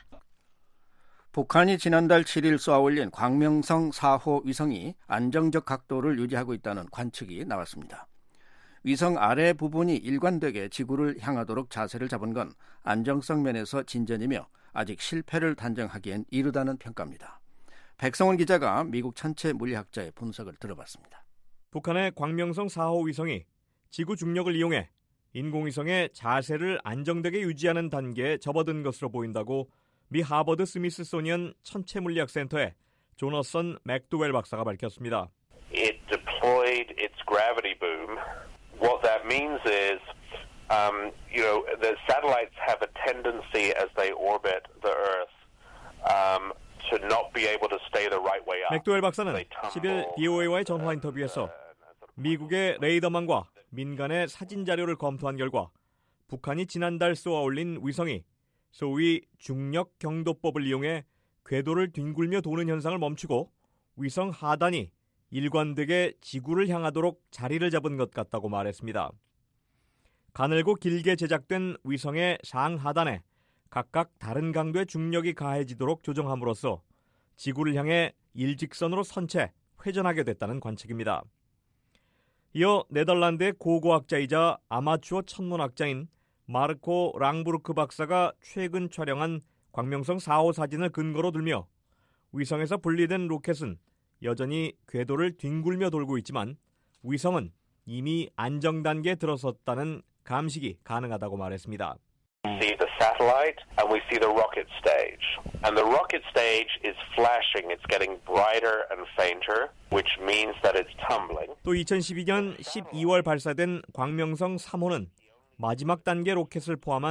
북한이 지난달 칠 일 쏘아 올린 광명성 사 호 위성이 안정적 각도를 유지하고 있다는 관측이 나왔습니다. 위성 아래 부분이 일관되게 지구를 향하도록 자세를 잡은 건 안정성 면에서 진전이며 아직 실패를 단정하기엔 이르다는 평가입니다. 백성원 기자가 미국 천체 물리학자의 분석을 들어봤습니다. 북한의 광명성 사 호 위성이 지구 중력을 이용해 인공위성의 자세를 안정되게 유지하는 단계에 접어든 것으로 보인다고 미 하버드 스미스소니언 천체물리학센터의 조너선 맥도웰 박사가 밝혔습니다. It deployed its gravity boom. What that means is, um, you know, the satellites have a tendency as they orbit the Earth um, to not be able to stay the right way up. 맥도웰 박사는 십 일 비오에이와의 전화 인터뷰에서 미국의 레이더망과 민간의 사진 자료를 검토한 결과 북한이 지난달 쏘아 올린 위성이 소위 중력 경도법을 이용해 궤도를 뒹굴며 도는 현상을 멈추고 위성 하단이 일관되게 지구를 향하도록 자리를 잡은 것 같다고 말했습니다. 가늘고 길게 제작된 위성의 상하단에 각각 다른 강도의 중력이 가해지도록 조정함으로써 지구를 향해 일직선으로 선 채 회전하게 됐다는 관측입니다. 이어 네덜란드의 고고학자이자 아마추어 천문학자인 마르코 랑부르크 박사가 최근 촬영한 광명성 사 호 사진을 근거로 들며 위성에서 분리된 로켓은 여전히 궤도를 뒹굴며 돌고 있지만 위성은 이미 안정 단계에 들어섰다는 감식이 가능하다고 말했습니다. We see the satellite and we see the rocket stage. And the rocket stage is flashing. It's getting brighter and fainter, which means that it's tumbling. 또 이천십이 년 십이월 발사된 광명성 삼 호는 마지막 단계 로켓을 포함한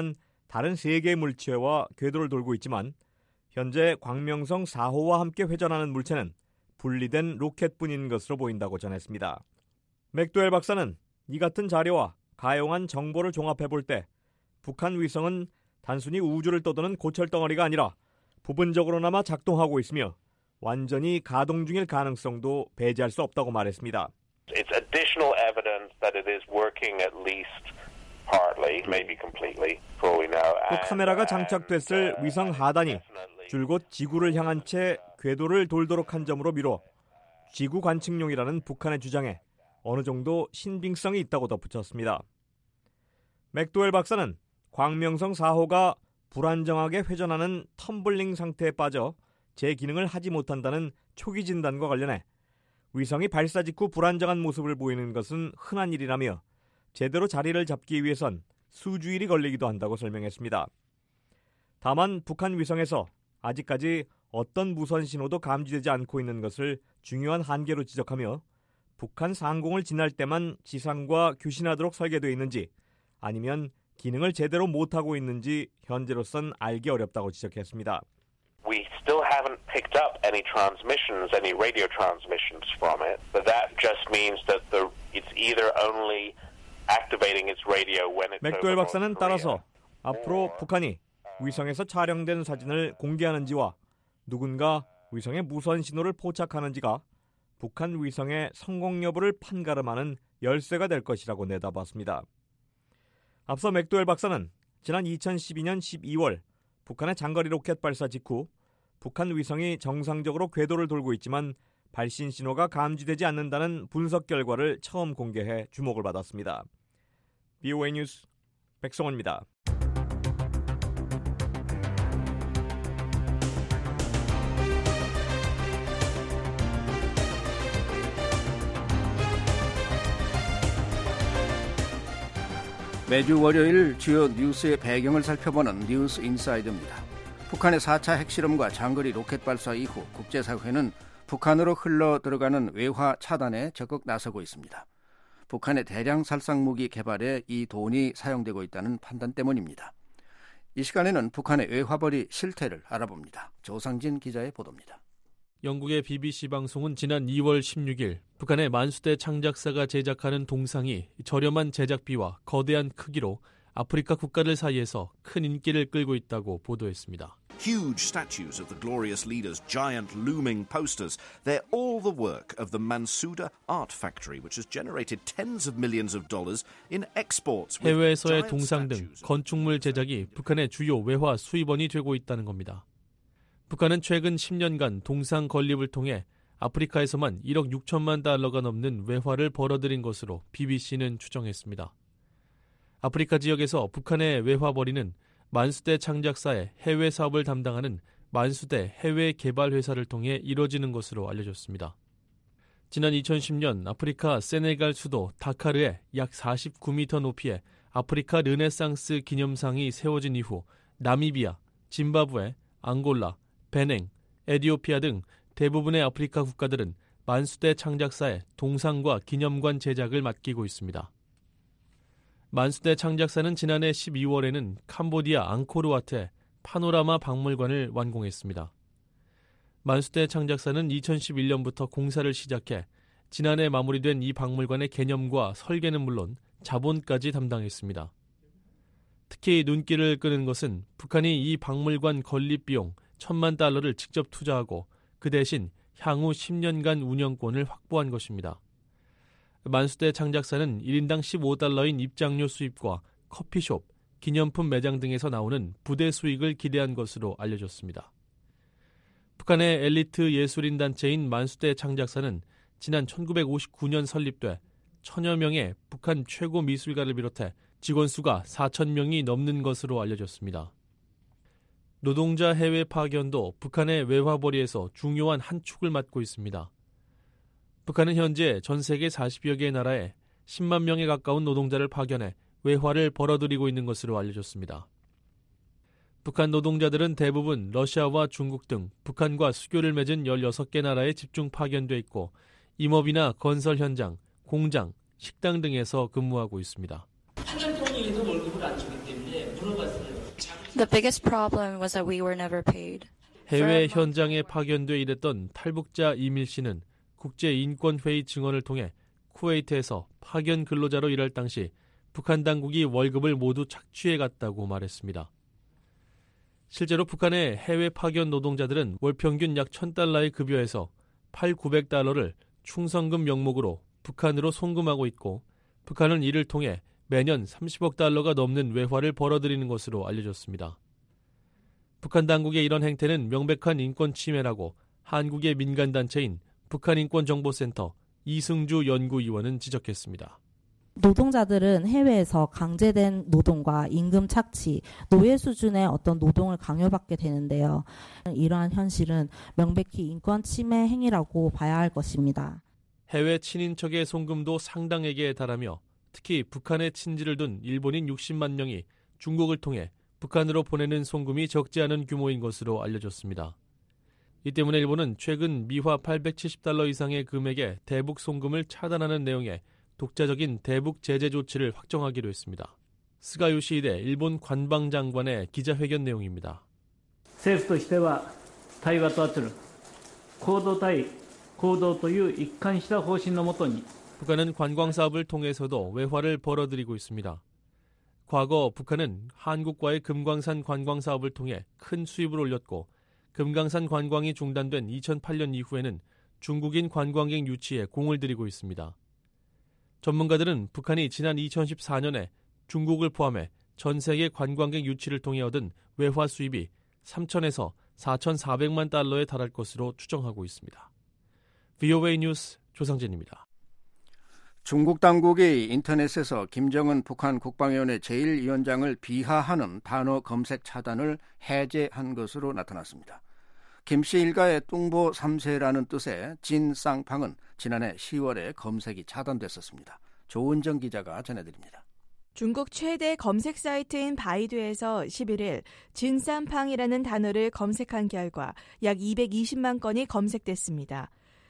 다른 세 개의 물체와 궤도를 돌고 있지만 현재 광명성 사 호와 함께 회전하는 물체는 분리된 로켓뿐인 것으로 보인다고 전했습니다. 맥도웰 박사는 이 같은 자료와 가용한 정보를 종합해 볼 때 북한 위성은 단순히 우주를 떠도는 고철덩어리가 아니라 부분적으로나마 작동하고 있으며 완전히 가동 중일 가능성도 배제할 수 없다고 말했습니다. It's additional evidence that it is working at least partly, maybe completely, for all we know. 또 카메라가 장착됐을 위성 하단이 줄곧 지구를 향한 채 궤도를 돌도록 한 점으로 미뤄 지구 관측용이라는 북한의 주장에 어느 정도 신빙성이 있다고 덧붙였습니다. 맥도웰 박사는 광명성 사 호가 불안정하게 회전하는 텀블링 상태에 빠져 제 기능을 하지 못한다는 초기 진단과 관련해 위성이 발사 직후 불안정한 모습을 보이는 것은 흔한 일이라며 제대로 자리를 잡기 위해선 수주일이 걸리기도 한다고 설명했습니다. 다만 북한 위성에서 아직까지 어떤 무선 신호도 감지되지 않고 있는 것을 중요한 한계로 지적하며 북한 상공을 지날 때만 지상과 교신하도록 설계되어 있는지 아니면 기능을 제대로 못하고 있는지 현재로선 알기 어렵다고 지적했습니다. We still haven't picked up any transmissions, any radio transmissions from it, but that just means that the, it's either only activating its radio when it's 맥도웰 over 박사는 North 따라서 Korea. 앞으로 북한이 위성에서 촬영된 사진을 공개하는지와 누군가 위성의 무선 신호를 포착하는지가 북한 위성의 성공 여부를 판가름하는 열쇠가 될 것이라고 내다봤습니다. 앞서 맥도웰 박사는 지난 이천십이 년 십이월 북한의 장거리 로켓 발사 직후 북한 위성이 정상적으로 궤도를 돌고 있지만 발신 신호가 감지되지 않는다는 분석 결과를 처음 공개해 주목을 받았습니다. 비오에이 뉴스 백성원입니다. 매주 월요일 주요 뉴스의 배경을 살펴보는 뉴스 인사이드입니다. 북한의 사 차 핵실험과 장거리 로켓 발사 이후 국제사회는 북한으로 흘러 들어가는 외화 차단에 적극 나서고 있습니다. 북한의 대량 살상무기 개발에 이 돈이 사용되고 있다는 판단 때문입니다. 이 시간에는 북한의 외화벌이 실태를 알아봅니다. 조상진 기자의 보도입니다. 영국의 비비씨 방송은 지난 이월 십육일 북한의 만수대 창작사가 제작하는 동상이 저렴한 제작비와 거대한 크기로 아프리카 국가들 사이에서 큰 인기를 끌고 있다고 보도했습니다. Huge statues of the glorious leaders, giant looming posters. They're all the work of the Mansuda Art Factory, which has generated tens of millions of dollars in exports. 해외에서의 동상 등 건축물 제작이 북한의 주요 외화 수입원이 되고 있다는 겁니다. 북한은 최근 십 년간 동상 건립을 통해 아프리카에서만 일억 육천만 달러가 넘는 외화를 벌어들인 것으로 비비씨는 추정했습니다. 아프리카 지역에서 북한의 외화벌이는 만수대 창작사의 해외 사업을 담당하는 만수대 해외 개발 회사를 통해 이뤄지는 것으로 알려졌습니다. 지난 이천십 년 아프리카 세네갈 수도 다카르에 약 사십구 미터 높이의 아프리카 르네상스 기념상이 세워진 이후 나미비아, 짐바브웨, 앙골라, 베냉, 에티오피아 등 대부분의 아프리카 국가들은 만수대 창작사의 동상과 기념관 제작을 맡기고 있습니다. 만수대 창작사는 지난해 십이월에는 캄보디아 앙코르와트에 파노라마 박물관을 완공했습니다. 만수대 창작사는 이천십일 년부터 공사를 시작해 지난해 마무리된 이 박물관의 개념과 설계는 물론 자본까지 담당했습니다. 특히 눈길을 끄는 것은 북한이 이 박물관 건립 비용 천만 달러를 직접 투자하고 그 대신 향후 십 년간 운영권을 확보한 것입니다. 만수대 창작사는 일 인당 십오 달러인 입장료 수입과 커피숍, 기념품 매장 등에서 나오는 부대 수익을 기대한 것으로 알려졌습니다. 북한의 엘리트 예술인 단체인 만수대 창작사는 지난 천구백오십구 년 설립돼 천여 명의 북한 최고 미술가를 비롯해 직원 수가 사천 명이 넘는 것으로 알려졌습니다. 노동자 해외 파견도 북한의 외화벌이에서 중요한 한 축을 맡고 있습니다. 북한은 현재 전 세계 사십여 개의 나라에 십만 명에 가까운 노동자를 파견해 외화를 벌어들이고 있는 것으로 알려졌습니다. 북한 노동자들은 대부분 러시아와 중국 등 북한과 수교를 맺은 열여섯 개 나라에 집중 파견돼 있고 임업이나 건설 현장, 공장, 식당 등에서 근무하고 있습니다. 파견 통일에서 월급을 안 주기 때문에 물어봤어요. The biggest problem was that we were never paid. 해외 현장에 파견돼 일했던 탈북자 이밀 씨는 국제인권회의 증언을 통해 쿠웨이트에서 파견 근로자로 일할 당시 북한 당국이 월급을 모두 착취해 갔다고 말했습니다. 실제로 북한의 해외 파견 노동자들은 월 평균 약 천 달러의 급여에서 팔천구백 달러를 충성금 명목으로 북한으로 송금하고 있고 북한은 이를 통해 매년 삼십억 달러가 넘는 외화를 벌어들이는 것으로 알려졌습니다. 북한 당국의 이런 행태는 명백한 인권 침해라고 한국의 민간단체인 북한인권정보센터 이승주 연구위원은 지적했습니다. 노동자들은 해외에서 강제된 노동과 임금 착취, 노예 수준의 어떤 노동을 강요받게 되는데요. 이러한 현실은 명백히 인권 침해 행위라고 봐야 할 것입니다. 해외 친인척의 송금도 상당액에 달하며 특히 북한에 친지를 둔 일본인 육십만 명이 중국을 통해 북한으로 보내는 송금이 적지 않은 규모인 것으로 알려졌습니다. 이 때문에 일본은 최근 미화 팔백칠십 달러 이상의 금액의 대북 송금을 차단하는 내용의 독자적인 대북 제재 조치를 확정하기로 했습니다. 스가 요시히데 일본 관방장관의 기자회견 내용입니다. 政府としては対話と圧力、行動対行動という一貫した方針のもとに 북한은 관광 사업을 통해서도 외화를 벌어들이고 있습니다. 과거 북한은 한국과의 금광산 관광 사업을 통해 큰 수입을 올렸고 금강산 관광이 중단된 이천팔 년 이후에는 중국인 관광객 유치에 공을 들이고 있습니다. 전문가들은 북한이 지난 이천십사 년에 중국을 포함해 전 세계 관광객 유치를 통해 얻은 외화 수입이 삼천에서 사천사백만 달러에 달할 것으로 추정하고 있습니다. 브이오에이 뉴스 조상진입니다. 중국 당국이 인터넷에서 김정은 북한 국방위원회 제일 위원장을 비하하는 단어 검색 차단을 해제한 것으로 나타났습니다. 김씨 일가의 뚱보 삼 세라는 뜻의 진쌍팡은 지난해 시월에 검색이 차단됐었습니다. 조은정 기자가 전해드립니다. 중국 최대 검색 사이트인 바이두에서 십일 일 진쌍팡이라는 단어를 검색한 결과 약 이백이십만 건이 검색됐습니다.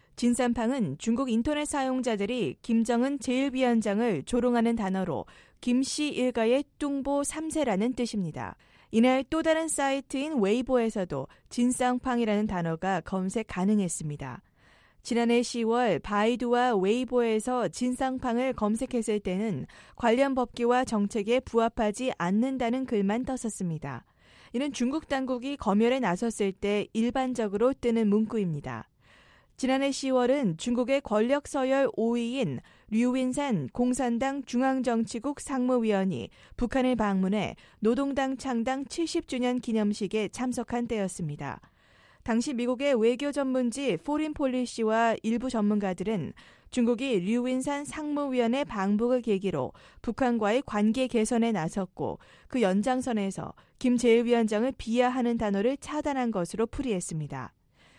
진쌍팡은 중국 인터넷 사용자들이 김정은 제일 위원장을 조롱하는 단어로 김씨 일가의 뚱보 삼 세라는 뜻입니다. 이날 또 다른 사이트인 웨이보에서도 진쌍팡이라는 단어가 검색 가능했습니다. 지난해 시월 바이두와 웨이보에서 진쌍팡을 검색했을 때는 관련 법규와 정책에 부합하지 않는다는 글만 떴었습니다. 이는 중국 당국이 검열에 나섰을 때 일반적으로 뜨는 문구입니다. 지난해 시월은 중국의 권력 서열 오 위인 류윈산 공산당 중앙정치국 상무위원이 북한을 방문해 노동당 창당 칠십 주년 기념식에 참석한 때였습니다. 당시 미국의 외교 전문지 포린 폴리시와 일부 전문가들은 중국이 류윈산 상무위원의 방북을 계기로 북한과의 관계 개선에 나섰고 그 연장선에서 김 제일 위원장을 비하하는 단어를 차단한 것으로 풀이했습니다.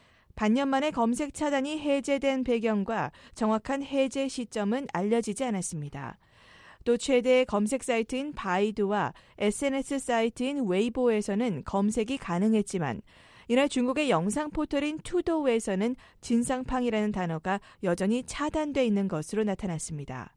반년 만에 검색 차단이 해제된 배경과 정확한 해제 시점은 알려지지 않았습니다. 또 최대 검색 사이트인 바이두와 에스엔에스 사이트인 웨이보에서는 검색이 가능했지만 이날 중국의 영상 포털인 투도우에서는 진쌍팡이라는 단어가 여전히 차단돼 있는 것으로 나타났습니다.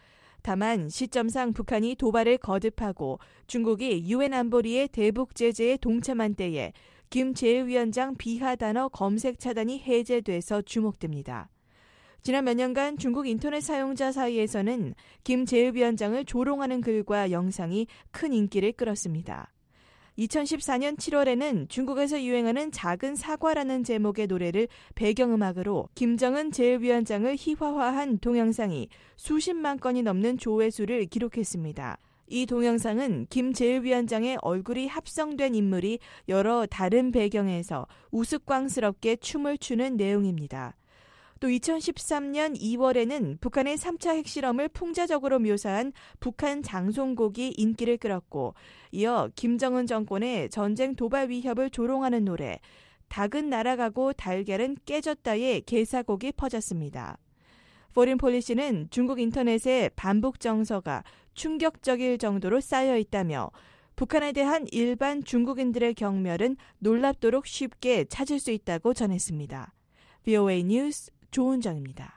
다만 시점상 북한이 도발을 거듭하고 중국이 유엔 안보리의 대북 제재에 동참한 때에 김 제일 위원장 비하 단어 검색 차단이 해제돼서 주목됩니다. 지난 몇 년간 중국 인터넷 사용자 사이에서는 김 제일 위원장을 조롱하는 글과 영상이 큰 인기를 끌었습니다. 이천십사 년 칠월에는 중국에서 유행하는 작은 사과라는 제목의 노래를 배경음악으로 김정은 제일 위원장을 희화화한 동영상이 수십만 건이 넘는 조회수를 기록했습니다. 이 동영상은 김 제일 위원장의 얼굴이 합성된 인물이 여러 다른 배경에서 우스꽝스럽게 춤을 추는 내용입니다. 또 이천십삼 년 이월에는 북한의 삼 차 핵실험을 풍자적으로 묘사한 북한 장송곡이 인기를 끌었고 이어 김정은 정권의 전쟁 도발 위협을 조롱하는 노래 닭은 날아가고 달걀은 깨졌다의 개사곡이 퍼졌습니다. 포린 폴리시는 중국 인터넷에 반북 정서가 충격적일 정도로 쌓여 있다며 북한에 대한 일반 중국인들의 경멸은 놀랍도록 쉽게 찾을 수 있다고 전했습니다. 브이오에이 뉴스 조은정입니다.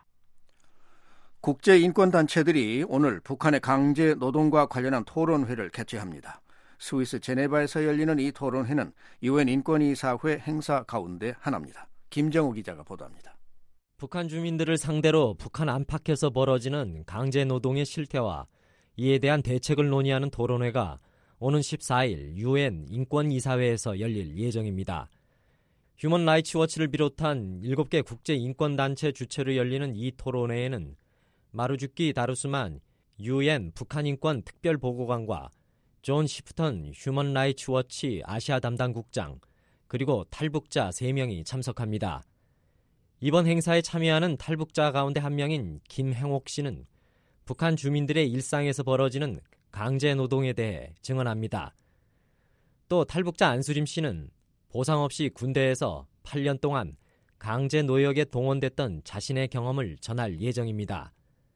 국제인권단체들이 오늘 북한의 강제 노동과 관련한 토론회를 개최합니다. 스위스 제네바에서 열리는 이 토론회는 유엔 인권이사회 행사 가운데 하나입니다. 김정우 기자가 보도합니다. 북한 주민들을 상대로 북한 안팎에서 벌어지는 강제 노동의 실태와 이에 대한 대책을 논의하는 토론회가 오는 십사일 유엔 인권이사회에서 열릴 예정입니다. 휴먼 라이츠 워치를 비롯한 일곱 개 국제 인권단체 주최로 열리는 이 토론회에는 마루주키 다루스만 유엔 북한인권 특별보고관과 존 시프턴 휴먼 라이츠 워치 아시아 담당 국장, 그리고 탈북자 세 명이 참석합니다. 이번 행사에 참여하는 탈북자 가운데 한 명인 김행옥 씨는 북한 주민들의 일상에서 벌어지는 강제 노동에 대해 증언합니다. 또 탈북자 안수림 씨는 보상 없이 군대에서 팔 년 동안 강제 노역에 동원됐던 자신의 경험을 전할 예정입니다.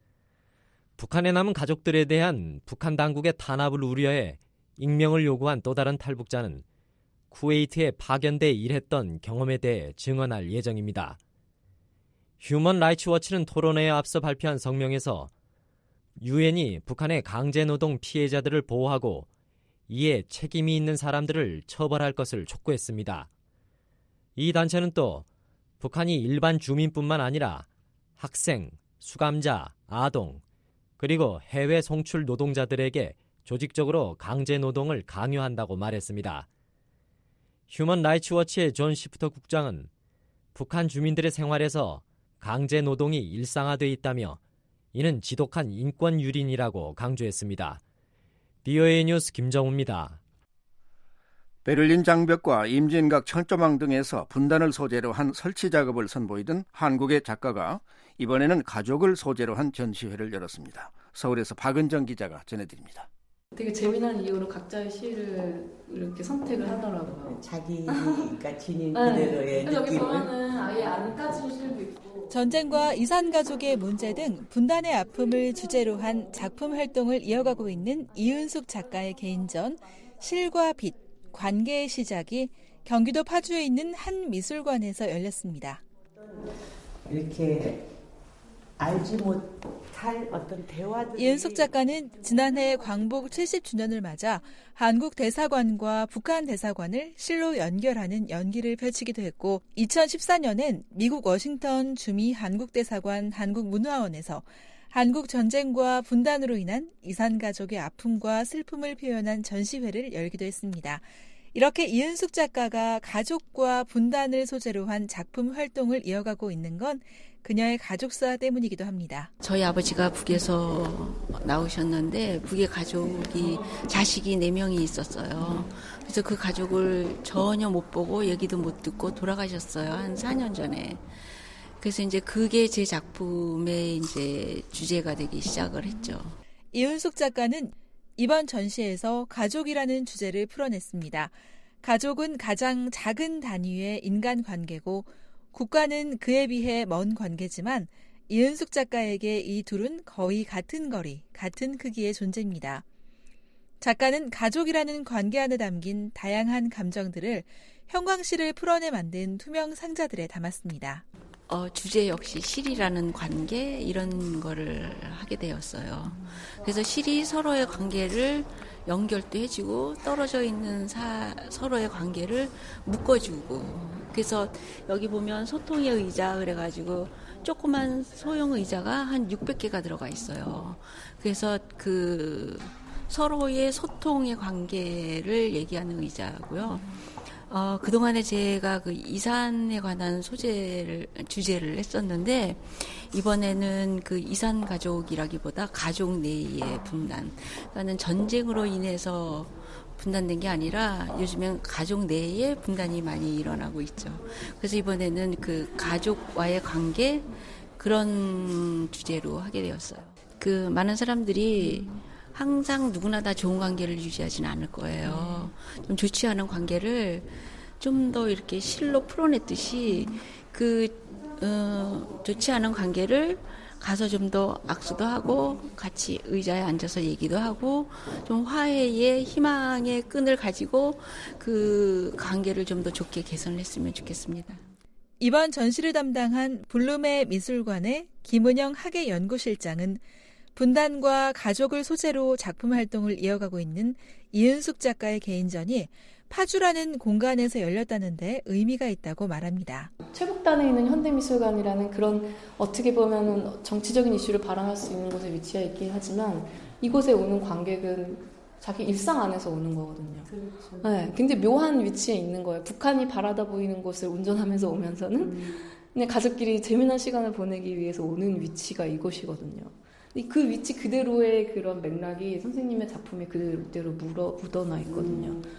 북한에 남은 가족들에 대한 북한 당국의 탄압을 우려해 익명을 요구한 또 다른 탈북자는 쿠웨이트에 파견돼 일했던 경험에 대해 증언할 예정입니다. 휴먼 라이츠 워치는 토론회에 앞서 발표한 성명에서 유엔이 북한의 강제노동 피해자들을 보호하고 이에 책임이 있는 사람들을 처벌할 것을 촉구했습니다. 이 단체는 또 북한이 일반 주민뿐만 아니라 학생, 수감자, 아동, 그리고 해외 송출 노동자들에게 조직적으로 강제노동을 강요한다고 말했습니다. 휴먼 라이츠 워치의 존 시프터 국장은 북한 주민들의 생활에서 강제노동이 일상화돼 있다며 이는 지독한 인권 유린이라고 강조했습니다. 비오에이 뉴스 김정우입니다. 베를린 장벽과 임진각 철조망 등에서 분단을 소재로 한 설치 작업을 선보이던 한국의 작가가 이번에는 가족을 소재로 한 전시회를 열었습니다. 서울에서 박은정 기자가 전해드립니다. 되게 재미난 이유로 각자의 시를 이렇게 선택을 하더라고요. 자기가 지닌 네. 그대로의 그래서 여기 느낌을. 보면은 아예 안 까진 실도 있고. 전쟁과 이산가족의 문제 등 분단의 아픔을 주제로 한 작품 활동을 이어가고 있는 이은숙 작가의 개인전 실과 빛, 관계의 시작이 경기도 파주에 있는 한 미술관에서 열렸습니다. 이렇게 알지 못할 어떤 대화들이. 이은숙 작가는 지난해 광복 칠십 주년을 맞아 한국 대사관과 북한 대사관을 실로 연결하는 연기를 펼치기도 했고, 이천십사 년엔 미국 워싱턴 주미 한국대사관 한국문화원에서 한국 전쟁과 분단으로 인한 이산가족의 아픔과 슬픔을 표현한 전시회를 열기도 했습니다. 이렇게 이은숙 작가가 가족과 분단을 소재로 한 작품 활동을 이어가고 있는 건 그녀의 가족사 때문이기도 합니다. 저희 아버지가 북에서 나오셨는데 북에 가족이 자식이 네 명이 있었어요. 그래서 그 가족을 전혀 못 보고 얘기도 못 듣고 돌아가셨어요. 한 사 년 전에. 그래서 이제 그게 제 작품의 이제 주제가 되기 시작을 했죠. 이은숙 작가는 이번 전시에서 가족이라는 주제를 풀어냈습니다. 가족은 가장 작은 단위의 인간관계고 국가는 그에 비해 먼 관계지만 이은숙 작가에게 이 둘은 거의 같은 거리, 같은 크기의 존재입니다. 작가는 가족이라는 관계 안에 담긴 다양한 감정들을 형광실을 풀어내 만든 투명 상자들에 담았습니다. 어, 주제 역시 실이라는 관계 이런 거를 하게 되었어요. 그래서 실이 서로의 관계를 연결도 해주고 떨어져 있는 사, 서로의 관계를 묶어주고, 그래서 여기 보면 소통의 의자 그래가지고 조그만 소형 의자가 한 육백 개가 들어가 있어요. 그래서 그 서로의 소통의 관계를 얘기하는 의자고요. 어, 그동안에 제가 그 이산에 관한 소재를, 주제를 했었는데, 이번에는 그 이산 가족이라기보다 가족 내의 분단. 그러니까는 전쟁으로 인해서 분단된 게 아니라 요즘엔 가족 내에 분단이 많이 일어나고 있죠. 그래서 이번에는 그 가족와의 관계, 그런 주제로 하게 되었어요. 그 많은 사람들이 항상 누구나 다 좋은 관계를 유지하지는 않을 거예요. 좀 좋지 않은 관계를 좀 더 이렇게 실로 풀어냈듯이 그 어, 좋지 않은 관계를 가서 좀 더 악수도 하고 같이 의자에 앉아서 얘기도 하고 좀 화해의 희망의 끈을 가지고 그 관계를 좀 더 좋게 개선했으면 좋겠습니다. 이번 전시를 담당한 블룸의 미술관의 김은영 학예연구실장은 분단과 가족을 소재로 작품 활동을 이어가고 있는 이은숙 작가의 개인전이 파주라는 공간에서 열렸다는데 의미가 있다고 말합니다. 최북단에 있는 현대미술관이라는 그런 어떻게 보면 정치적인 이슈를 발언할 수 있는 곳에 위치해 있긴 하지만 이곳에 오는 관객은 자기 일상 안에서 오는 거거든요. 그렇죠. 네, 굉장히 묘한 위치에 있는 거예요. 북한이 바라다 보이는 곳을 운전하면서 오면서는 음. 그냥 가족끼리 재미난 시간을 보내기 위해서 오는 위치가 이곳이거든요. 그 위치 그대로의 그런 맥락이 선생님의 작품에 그대로 묻어, 묻어나 있거든요. 음.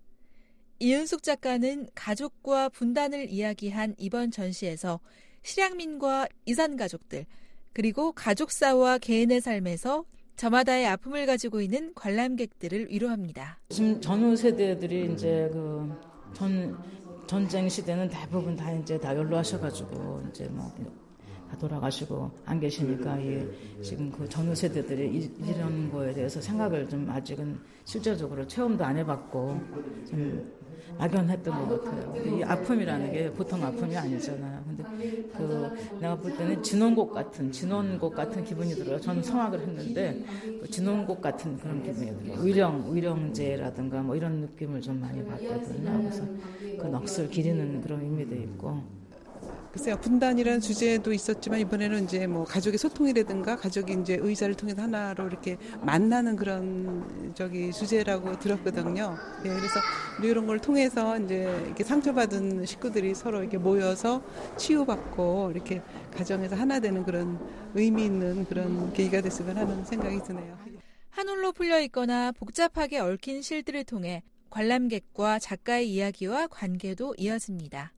이은숙 작가는 가족과 분단을 이야기한 이번 전시에서 실향민과 이산가족들 그리고 가족사와 개인의 삶에서 저마다의 아픔을 가지고 있는 관람객들을 위로합니다. 지금 전후 세대들이 이제 그 전 전쟁 시대는 대부분 다 이제 다 연로하셔가지고 이제 뭐 다 돌아가시고 안 계시니까 예, 지금 그 전후 세대들이 이, 이런 거에 대해서 생각을 좀 아직은 실질적으로 체험도 안 해봤고 좀 막연했던 것 같아요. 이 아픔이라는 게 보통 아픔이 아니잖아요. 근데 그 내가 볼 때는 진원곡 같은 진원곡 같은 기분이 들어요. 저는 성악을 했는데 그 진원곡 같은 그런 기분이 들어요. 의령 의령제라든가 뭐 이런 느낌을 좀 많이 받거든요. 그래서 그 넋을 기리는 그런 의미도 있고. 글쎄요, 분단이라는 주제도 있었지만 이번에는 이제 뭐 가족의 소통이라든가 가족이 이제 의사를 통해서 하나로 이렇게 만나는 그런 저기 주제라고 들었거든요. 예, 그래서 이런 걸 통해서 이제 이렇게 상처받은 식구들이 서로 이렇게 모여서 치유받고 이렇게 가정에서 하나 되는 그런 의미 있는 그런 계기가 됐으면 하는 생각이 드네요. 한올로 풀려 있거나 복잡하게 얽힌 실들을 통해 관람객과 작가의 이야기와 관계도 이어집니다.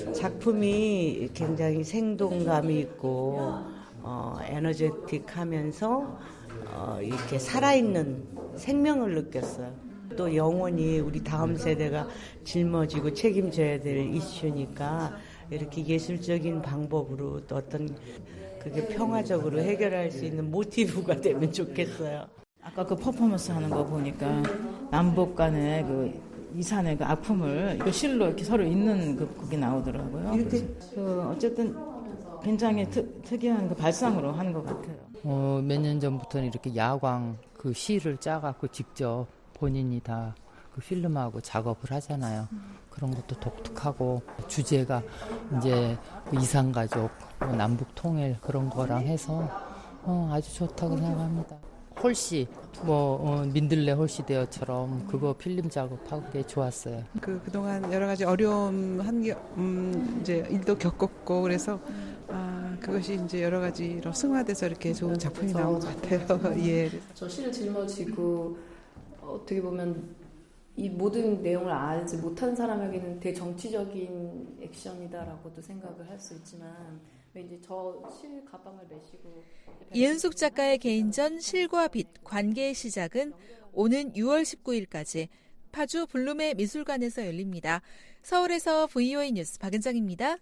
작품이 굉장히 생동감이 있고 어, 에너제틱하면서 어, 이렇게 살아있는 생명을 느꼈어요. 또 영원히 우리 다음 세대가 짊어지고 책임져야 될 이슈니까 이렇게 예술적인 방법으로 또 어떤 그게 평화적으로 해결할 수 있는 모티브가 되면 좋겠어요. 아까 그 퍼포먼스 하는 거 보니까 남북 간의 그 이산의 그 아픔을 이거 실로 이렇게 서로 있는 그 그게 나오더라고요. 그 어쨌든 굉장히 특, 특이한 그 발상으로 하는 것 같아요. 어, 몇 년 전부터는 이렇게 야광 그 실을 짜갖고 직접 본인이 다 그 필름하고 작업을 하잖아요. 그런 것도 독특하고 주제가 이제 그 이산가족, 뭐 남북 통일 그런 거랑 해서 어, 아주 좋다고 생각합니다. 홀씨, 뭐 어, 민들레 홀씨대어처럼 그거 필름 작업하고 게 좋았어요. 그 그동안 여러 가지 어려움 한게 음, 이제 일도 겪었고 그래서 아 그것이 이제 여러 가지로 승화돼서 이렇게 좋은 작품이 나온 것 같아요. 예. 저 실을 짊어지고 어떻게 보면 이 모든 내용을 알지 못한 사람에게는 되게 정치적인 액션이다라고도 생각을 할 수 있지만. 이제 저 실 가방을 메시고 이은숙 작가의 개인전 실과 빛 관계의 시작은 오는 유월 십구일까지 파주 블룸의 미술관에서 열립니다. 서울에서 브이오에이 뉴스 박은정입니다.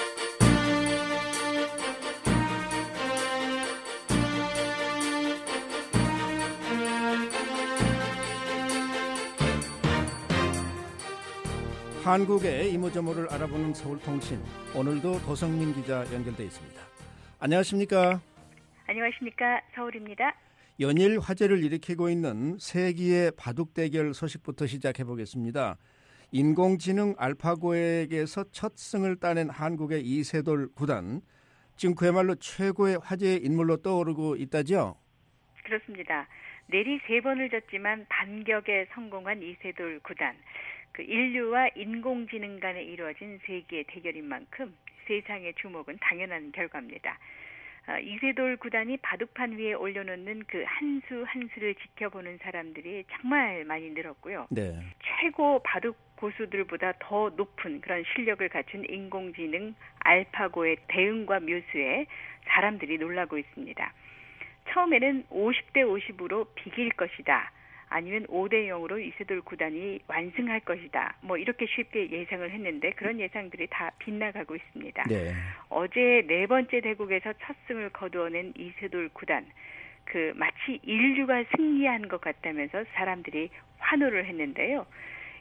한국의 이모저모를 알아보는 서울통신, 오늘도 도성민 기자 연결돼 있습니다. 안녕하십니까? 안녕하십니까? 서울입니다. 연일 화제를 일으키고 있는 세기의 바둑 대결 소식부터 시작해 보겠습니다. 인공지능 알파고에게서 첫 승을 따낸 한국의 이세돌 구단, 지금 그야말로 최고의 화제의 인물로 떠오르고 있다죠? 그렇습니다. 내리 세 번을 졌지만 반격에 성공한 이세돌 구단. 그 인류와 인공지능 간에 이루어진 세기의 대결인 만큼 세상의 주목은 당연한 결과입니다. 어, 이세돌 구단이 바둑판 위에 올려놓는 그 한 수 한 수를 지켜보는 사람들이 정말 많이 늘었고요. 네. 최고 바둑 고수들보다 더 높은 그런 실력을 갖춘 인공지능 알파고의 대응과 묘수에 사람들이 놀라고 있습니다. 처음에는 오십 대 오십으로 비길 것이다. 아니면 오 대 영으로 이세돌 구단이 완승할 것이다. 뭐 이렇게 쉽게 예상을 했는데 그런 예상들이 다 빗나가고 있습니다. 네. 어제 네 번째 대국에서 첫 승을 거두어낸 이세돌 구단. 그 마치 인류가 승리한 것 같다면서 사람들이 환호를 했는데요.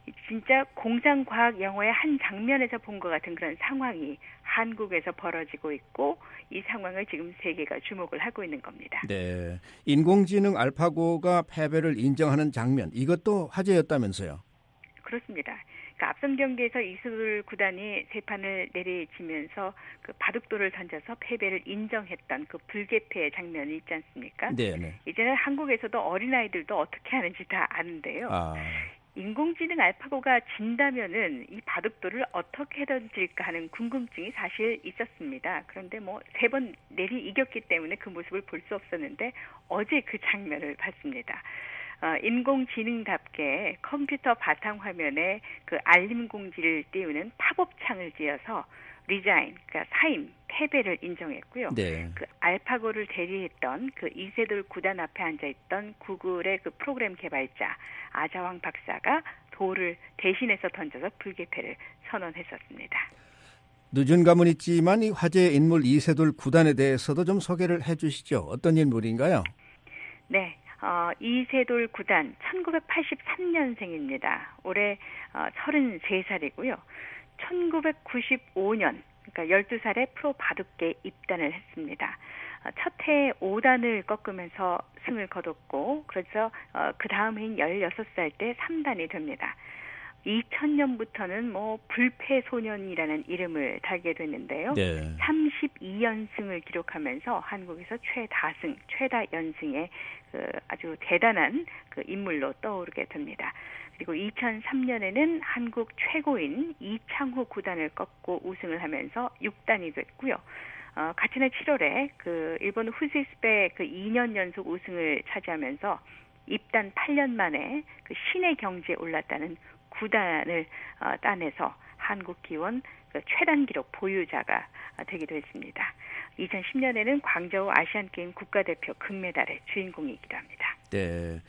진짜 공상과학 영화의 한 장면에서 본 것 같은 그런 상황이 한국에서 벌어지고 있고 이 상황을 지금 세계가 주목을 하고 있는 겁니다. 네, 인공지능 알파고가 패배를 인정하는 장면 이것도 화제였다면서요? 그렇습니다. 그러니까 앞선 경기에서 이세돌 구단이 세 판을 내리치면서 그 바둑돌을 던져서 패배를 인정했던 그 불개패 장면이 있지 않습니까? 네. 이제는 한국에서도 어린아이들도 어떻게 하는지 다 아는데요. 아. 인공지능 알파고가 진다면은 이 바둑돌을 어떻게 던질까 하는 궁금증이 사실 있었습니다. 그런데 뭐 세 번 내리 이겼기 때문에 그 모습을 볼 수 없었는데 어제 그 장면을 봤습니다. 어, 인공지능답게 컴퓨터 바탕화면에 그 알림 공지를 띄우는 팝업창을 띄어서 리자인, 그러니까 사임, 패배를 인정했고요. 네. 그 알파고를 대리했던 그 이세돌 구단 앞에 앉아있던 구글의 그 프로그램 개발자 아자왕 박사가 돌을 대신해서 던져서 불개패를 선언했었습니다. 늦은 감은 있지만 이 화제의 인물 이세돌 구단에 대해서도 좀 소개를 해주시죠. 어떤 인물인가요? 네. 어, 이세돌 구단 천구백팔십삼 년생입니다. 올해 어, 서른세 살이고요. 천구백구십오 년, 그러니까 열두 살에 프로 바둑계에 입단을 했습니다. 어, 첫 해에 오 단을 꺾으면서 승을 거뒀고, 그래서 어, 그 다음 해인 열여섯 살 때 삼 단이 됩니다. 이천 년부터는 뭐 불패 소년이라는 이름을 달게 됐는데요. 네. 삼십이 연승을 기록하면서 한국에서 최다승, 최다 연승의 그 아주 대단한 그 인물로 떠오르게 됩니다. 그리고 이천삼 년에는 한국 최고인 이창호 구단을 꺾고 우승을 하면서 육 단이 됐고요. 어, 같은 해 칠월에 그 일본 후지스페 그 이 년 연속 우승을 차지하면서 입단 팔 년 만에 그 신의 경지에 올랐다는 구단을 어, 따내서 한국 기원 그 최단 기록 보유자가 어, 되기도 했습니다. 이천십 년에는 광저우 아시안게임 국가대표 금메달의 주인공이기도 합니다. 네,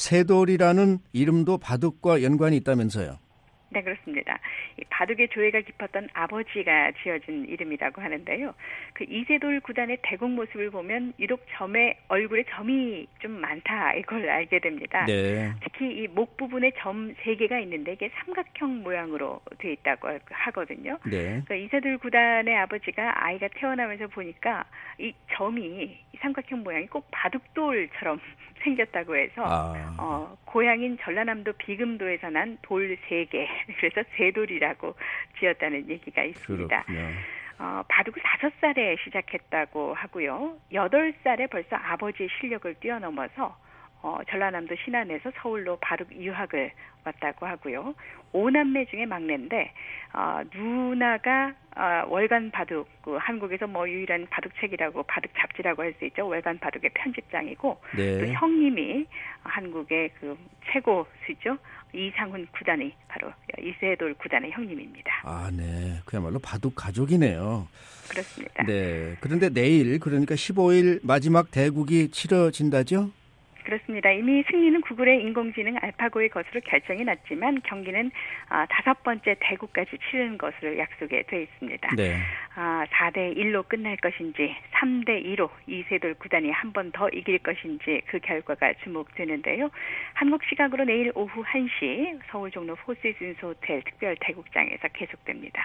세돌이라는 이름도 바둑과 연관이 있다면서요? 네, 그렇습니다. 이 바둑의 조예가 깊었던 아버지가 지어준 이름이라고 하는데요. 그 이세돌 구단의 대국 모습을 보면 유독 점에 얼굴에 점이 좀 많다 이걸 알게 됩니다. 네. 특히 이 목 부분에 점 세 개가 있는데 이게 삼각형 모양으로 되어 있다고 하거든요. 네. 그러니까 이세돌 구단의 아버지가 아이가 태어나면서 보니까 이 점이 이 삼각형 모양이 꼭 바둑돌처럼 생겼다고 해서 아. 어, 고향인 전라남도 비금도에서 난 돌 세 개, 그래서 세돌이라고 지었다는 얘기가 있습니다. 그렇군요. 어, 바둑을 다섯 살에 시작했다고 하고요. 여덟 살에 벌써 아버지의 실력을 뛰어넘어서 어, 전라남도 신안에서 서울로 바둑 유학을 왔다고 하고요. 오남매 중에 막내인데 어, 누나가 어, 월간 바둑, 그 한국에서 뭐 유일한 바둑책이라고 바둑 잡지라고 할 수 있죠. 월간 바둑의 편집장이고 네. 또 형님이 한국의 그 최고수죠. 이상훈 구단이 바로 이세돌 구단의 형님입니다. 아, 네. 그야말로 바둑 가족이네요. 그렇습니다. 네. 그런데 내일 그러니까 십오 일 마지막 대국이 치러진다죠? 그렇습니다. 이미 승리는 구글의 인공지능 알파고의 것으로 결정이 났지만 경기는 아, 다섯 번째 대국까지 치르는 것으로 약속이 돼 있습니다. 네. 아, 사 대 일로 끝날 것인지 삼 대 이로 이세돌 구단이 한 번 더 이길 것인지 그 결과가 주목되는데요. 한국 시각으로 내일 오후 한 시 서울 종로 포시즌스 호텔 특별 대국장에서 계속됩니다.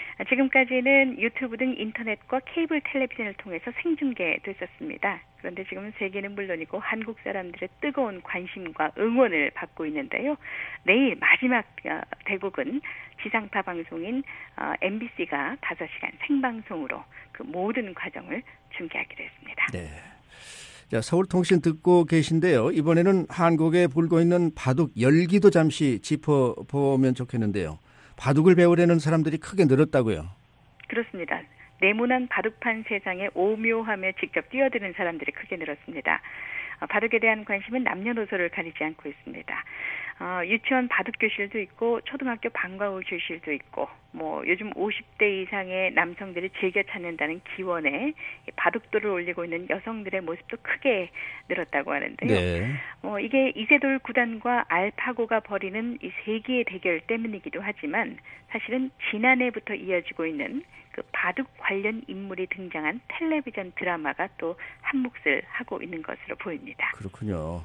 지금까지는 유튜브 등 인터넷과 케이블 텔레비전을 통해서 생중계됐었습니다. 그런데 지금은 세계는 물론이고 한국 사람들의 뜨거운 관심과 응원을 받고 있는데요. 내일 마지막 대국은 지상파 방송인 엠비씨가 다섯 시간 생방송으로 그 모든 과정을 중계하기로 했습니다. 네. 자, 서울통신 듣고 계신데요. 이번에는 한국에 불고 있는 바둑 열기도 잠시 짚어보면 좋겠는데요. 바둑을 배우려는 사람들이 크게 늘었다고요? 그렇습니다. 네모난 바둑판 세상에 오묘함에 직접 뛰어드는 사람들이 크게 늘었습니다. 어, 바둑에 대한 관심은 남녀노소를 가리지 않고 있습니다. 어, 유치원 바둑 교실도 있고 초등학교 방과후 교실도 있고 뭐 요즘 오십 대 이상의 남성들이 즐겨 찾는다는 기원에 바둑돌을 올리고 있는 여성들의 모습도 크게 늘었다고 하는데요. 네. 어, 이게 이세돌 구단과 알파고가 벌이는 이 세기의 대결 때문이기도 하지만 사실은 지난해부터 이어지고 있는 그 바둑 관련 인물이 등장한 텔레비전 드라마가 또 한몫을 하고 있는 것으로 보입니다. 그렇군요.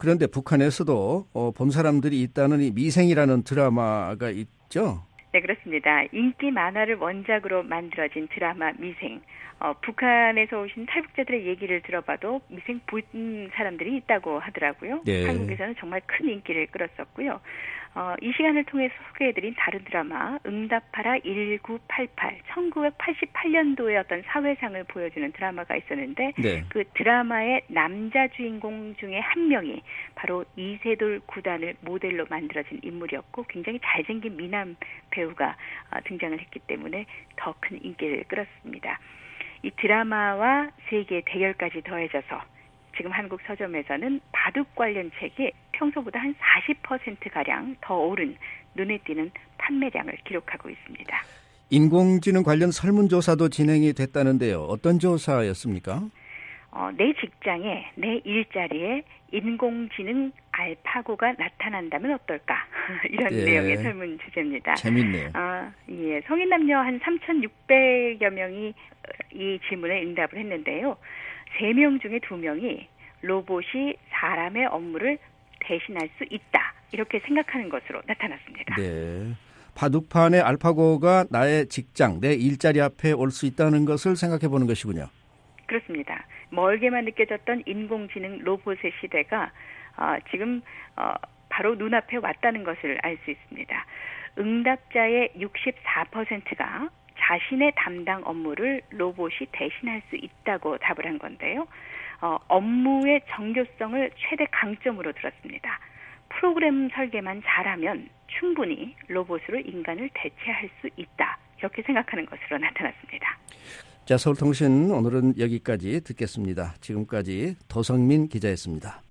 그런데 북한에서도 어, 본 사람들이 있다는 이 미생이라는 드라마가 있죠? 네, 그렇습니다. 인기 만화를 원작으로 만들어진 드라마 미생. 어, 북한에서 오신 탈북자들의 얘기를 들어봐도 미생 본 사람들이 있다고 하더라고요. 네. 한국에서는 정말 큰 인기를 끌었었고요. 어, 이 시간을 통해서 소개해드린 다른 드라마 응답하라 일구팔팔 천구백팔십팔 년도의 어떤 사회상을 보여주는 드라마가 있었는데 네. 그 드라마의 남자 주인공 중에 한 명이 바로 이세돌 구단을 모델로 만들어진 인물이었고 굉장히 잘생긴 미남 배우가 어, 등장을 했기 때문에 더 큰 인기를 끌었습니다. 이 드라마와 세계의 대결까지 더해져서 지금 한국 서점에서는 바둑 관련 책이 평소보다 한 사십 퍼센트가량 더 오른 눈에 띄는 판매량을 기록하고 있습니다. 인공지능 관련 설문조사도 진행이 됐다는데요. 어떤 조사였습니까? 어, 내 직장에, 내 일자리에 인공지능 알파고가 나타난다면 어떨까? 이런 예. 내용의 설문 주제입니다. 재밌네요. 아, 예. 성인 남녀 한 삼천육백여 명이 이 질문에 응답을 했는데요. 세 명 중에 두 명이 로봇이 사람의 업무를 대신할 수 있다. 이렇게 생각하는 것으로 나타났습니다. 네. 바둑판의 알파고가 나의 직장, 내 일자리 앞에 올 수 있다는 것을 생각해 보는 것이군요. 그렇습니다. 멀게만 느껴졌던 인공지능 로봇의 시대가 어, 지금 어, 바로 눈앞에 왔다는 것을 알 수 있습니다. 응답자의 육십사 퍼센트가 자신의 담당 업무를 로봇이 대신할 수 있다고 답을 한 건데요. 어, 업무의 정교성을 최대 강점으로 들었습니다. 프로그램 설계만 잘하면 충분히 로봇으로 인간을 대체할 수 있다. 이렇게 생각하는 것으로 나타났습니다. 자, 서울통신 오늘은 여기까지 듣겠습니다. 지금까지 도성민 기자였습니다.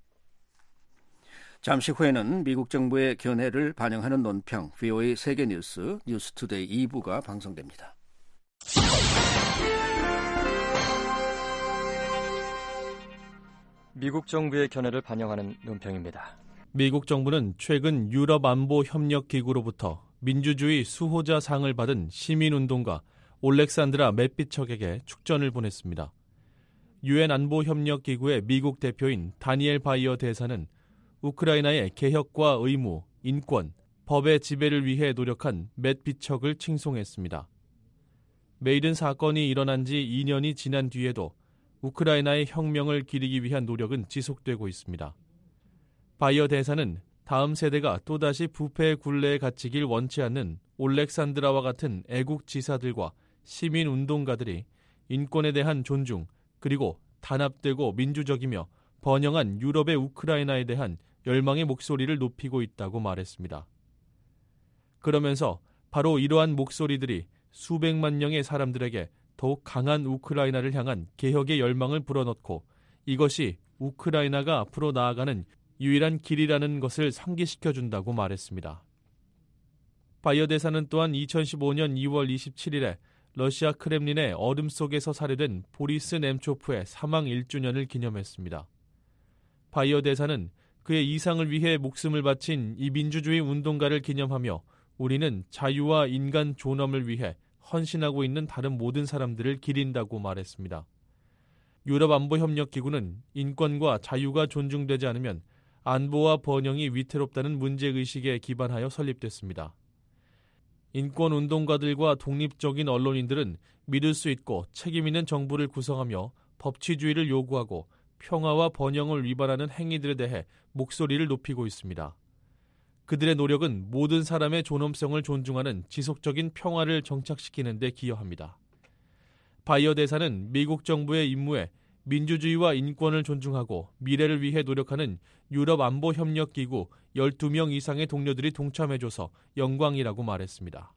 잠시 후에는 미국 정부의 견해를 반영하는 논평 브이오에이 세계뉴스 뉴스투데이 이 부가 방송됩니다. 미국 정부의 견해를 반영하는 논평입니다. 미국 정부는 최근 유럽 안보 협력 기구로부터 민주주의 수호자 상을 받은 시민운동가 올렉산드라 맷비척에게 축전을 보냈습니다. 유엔 안보 협력 기구의 미국 대표인 다니엘 바이어 대사는 우크라이나의 개혁과 의무, 인권, 법의 지배를 위해 노력한 맷비척을 칭송했습니다. 메이든 사건이 일어난 지 이 년이 지난 뒤에도 우크라이나의 혁명을 기리기 위한 노력은 지속되고 있습니다. 바이어 대사는 다음 세대가 또다시 부패의 굴레에 갇히길 원치 않는 올렉산드라와 같은 애국 지사들과 시민운동가들이 인권에 대한 존중 그리고 단합되고 민주적이며 번영한 유럽의 우크라이나에 대한 열망의 목소리를 높이고 있다고 말했습니다. 그러면서 바로 이러한 목소리들이 수백만 명의 사람들에게 더욱 강한 우크라이나를 향한 개혁의 열망을 불어넣고 이것이 우크라이나가 앞으로 나아가는 유일한 길이라는 것을 상기시켜준다고 말했습니다. 바이어 대사는 또한 이천십오 년 이월 이십칠일에 러시아 크렘린의 어둠 속에서 살해된 보리스 nem초프의 사망 일 주년을 기념했습니다. 바이어 대사는 그의 이상을 위해 목숨을 바친 이 민주주의 운동가를 기념하며 우리는 자유와 인간 존엄을 위해 헌신하고 있는 다른 모든 사람들을 기린다고 말했습니다. 유럽안보협력기구는 인권과 자유가 존중되지 않으면 안보와 번영이 위태롭다는 문제의식에 기반하여 설립됐습니다. 인권운동가들과 독립적인 언론인들은 믿을 수 있고 책임 있는 정부를 구성하며 법치주의를 요구하고 평화와 번영을 위반하는 행위들에 대해 목소리를 높이고 있습니다. 그들의 노력은 모든 사람의 존엄성을 존중하는 지속적인 평화를 정착시키는 데 기여합니다. 바이어 대사는 미국 정부의 임무에 민주주의와 인권을 존중하고 미래를 위해 노력하는 유럽안보협력기구 열두 명 이상의 동료들이 동참해줘서 영광이라고 말했습니다.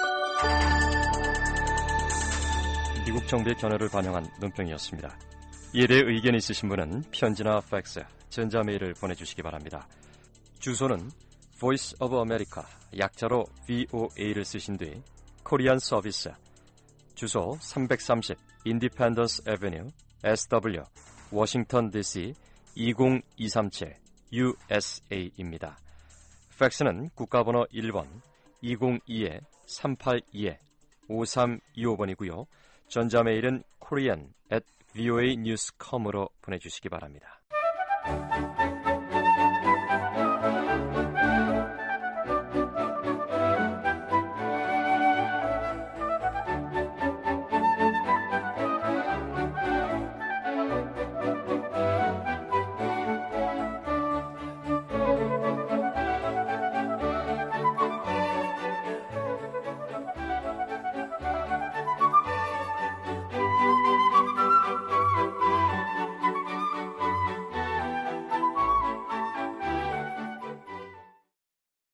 미국 정부의 견해를 반영한 논평이었습니다. 이에 대해 의견이 있으신 분은 편지나 팩스, 전자메일을 보내주시기 바랍니다. 주소는 Voice of America, 약자로 브이오에이를 쓰신 뒤 코리안 서비스, 주소 삼백삼십 Independence Avenue, 에스더블유, 워싱턴 디씨 이공이삼칠 유에스에이입니다. 팩스는 국가번호 일 번 이공이 삼팔이 오삼이오 번이고요. 전자메일은 korean at voanews dot com으로 보내주시기 바랍니다.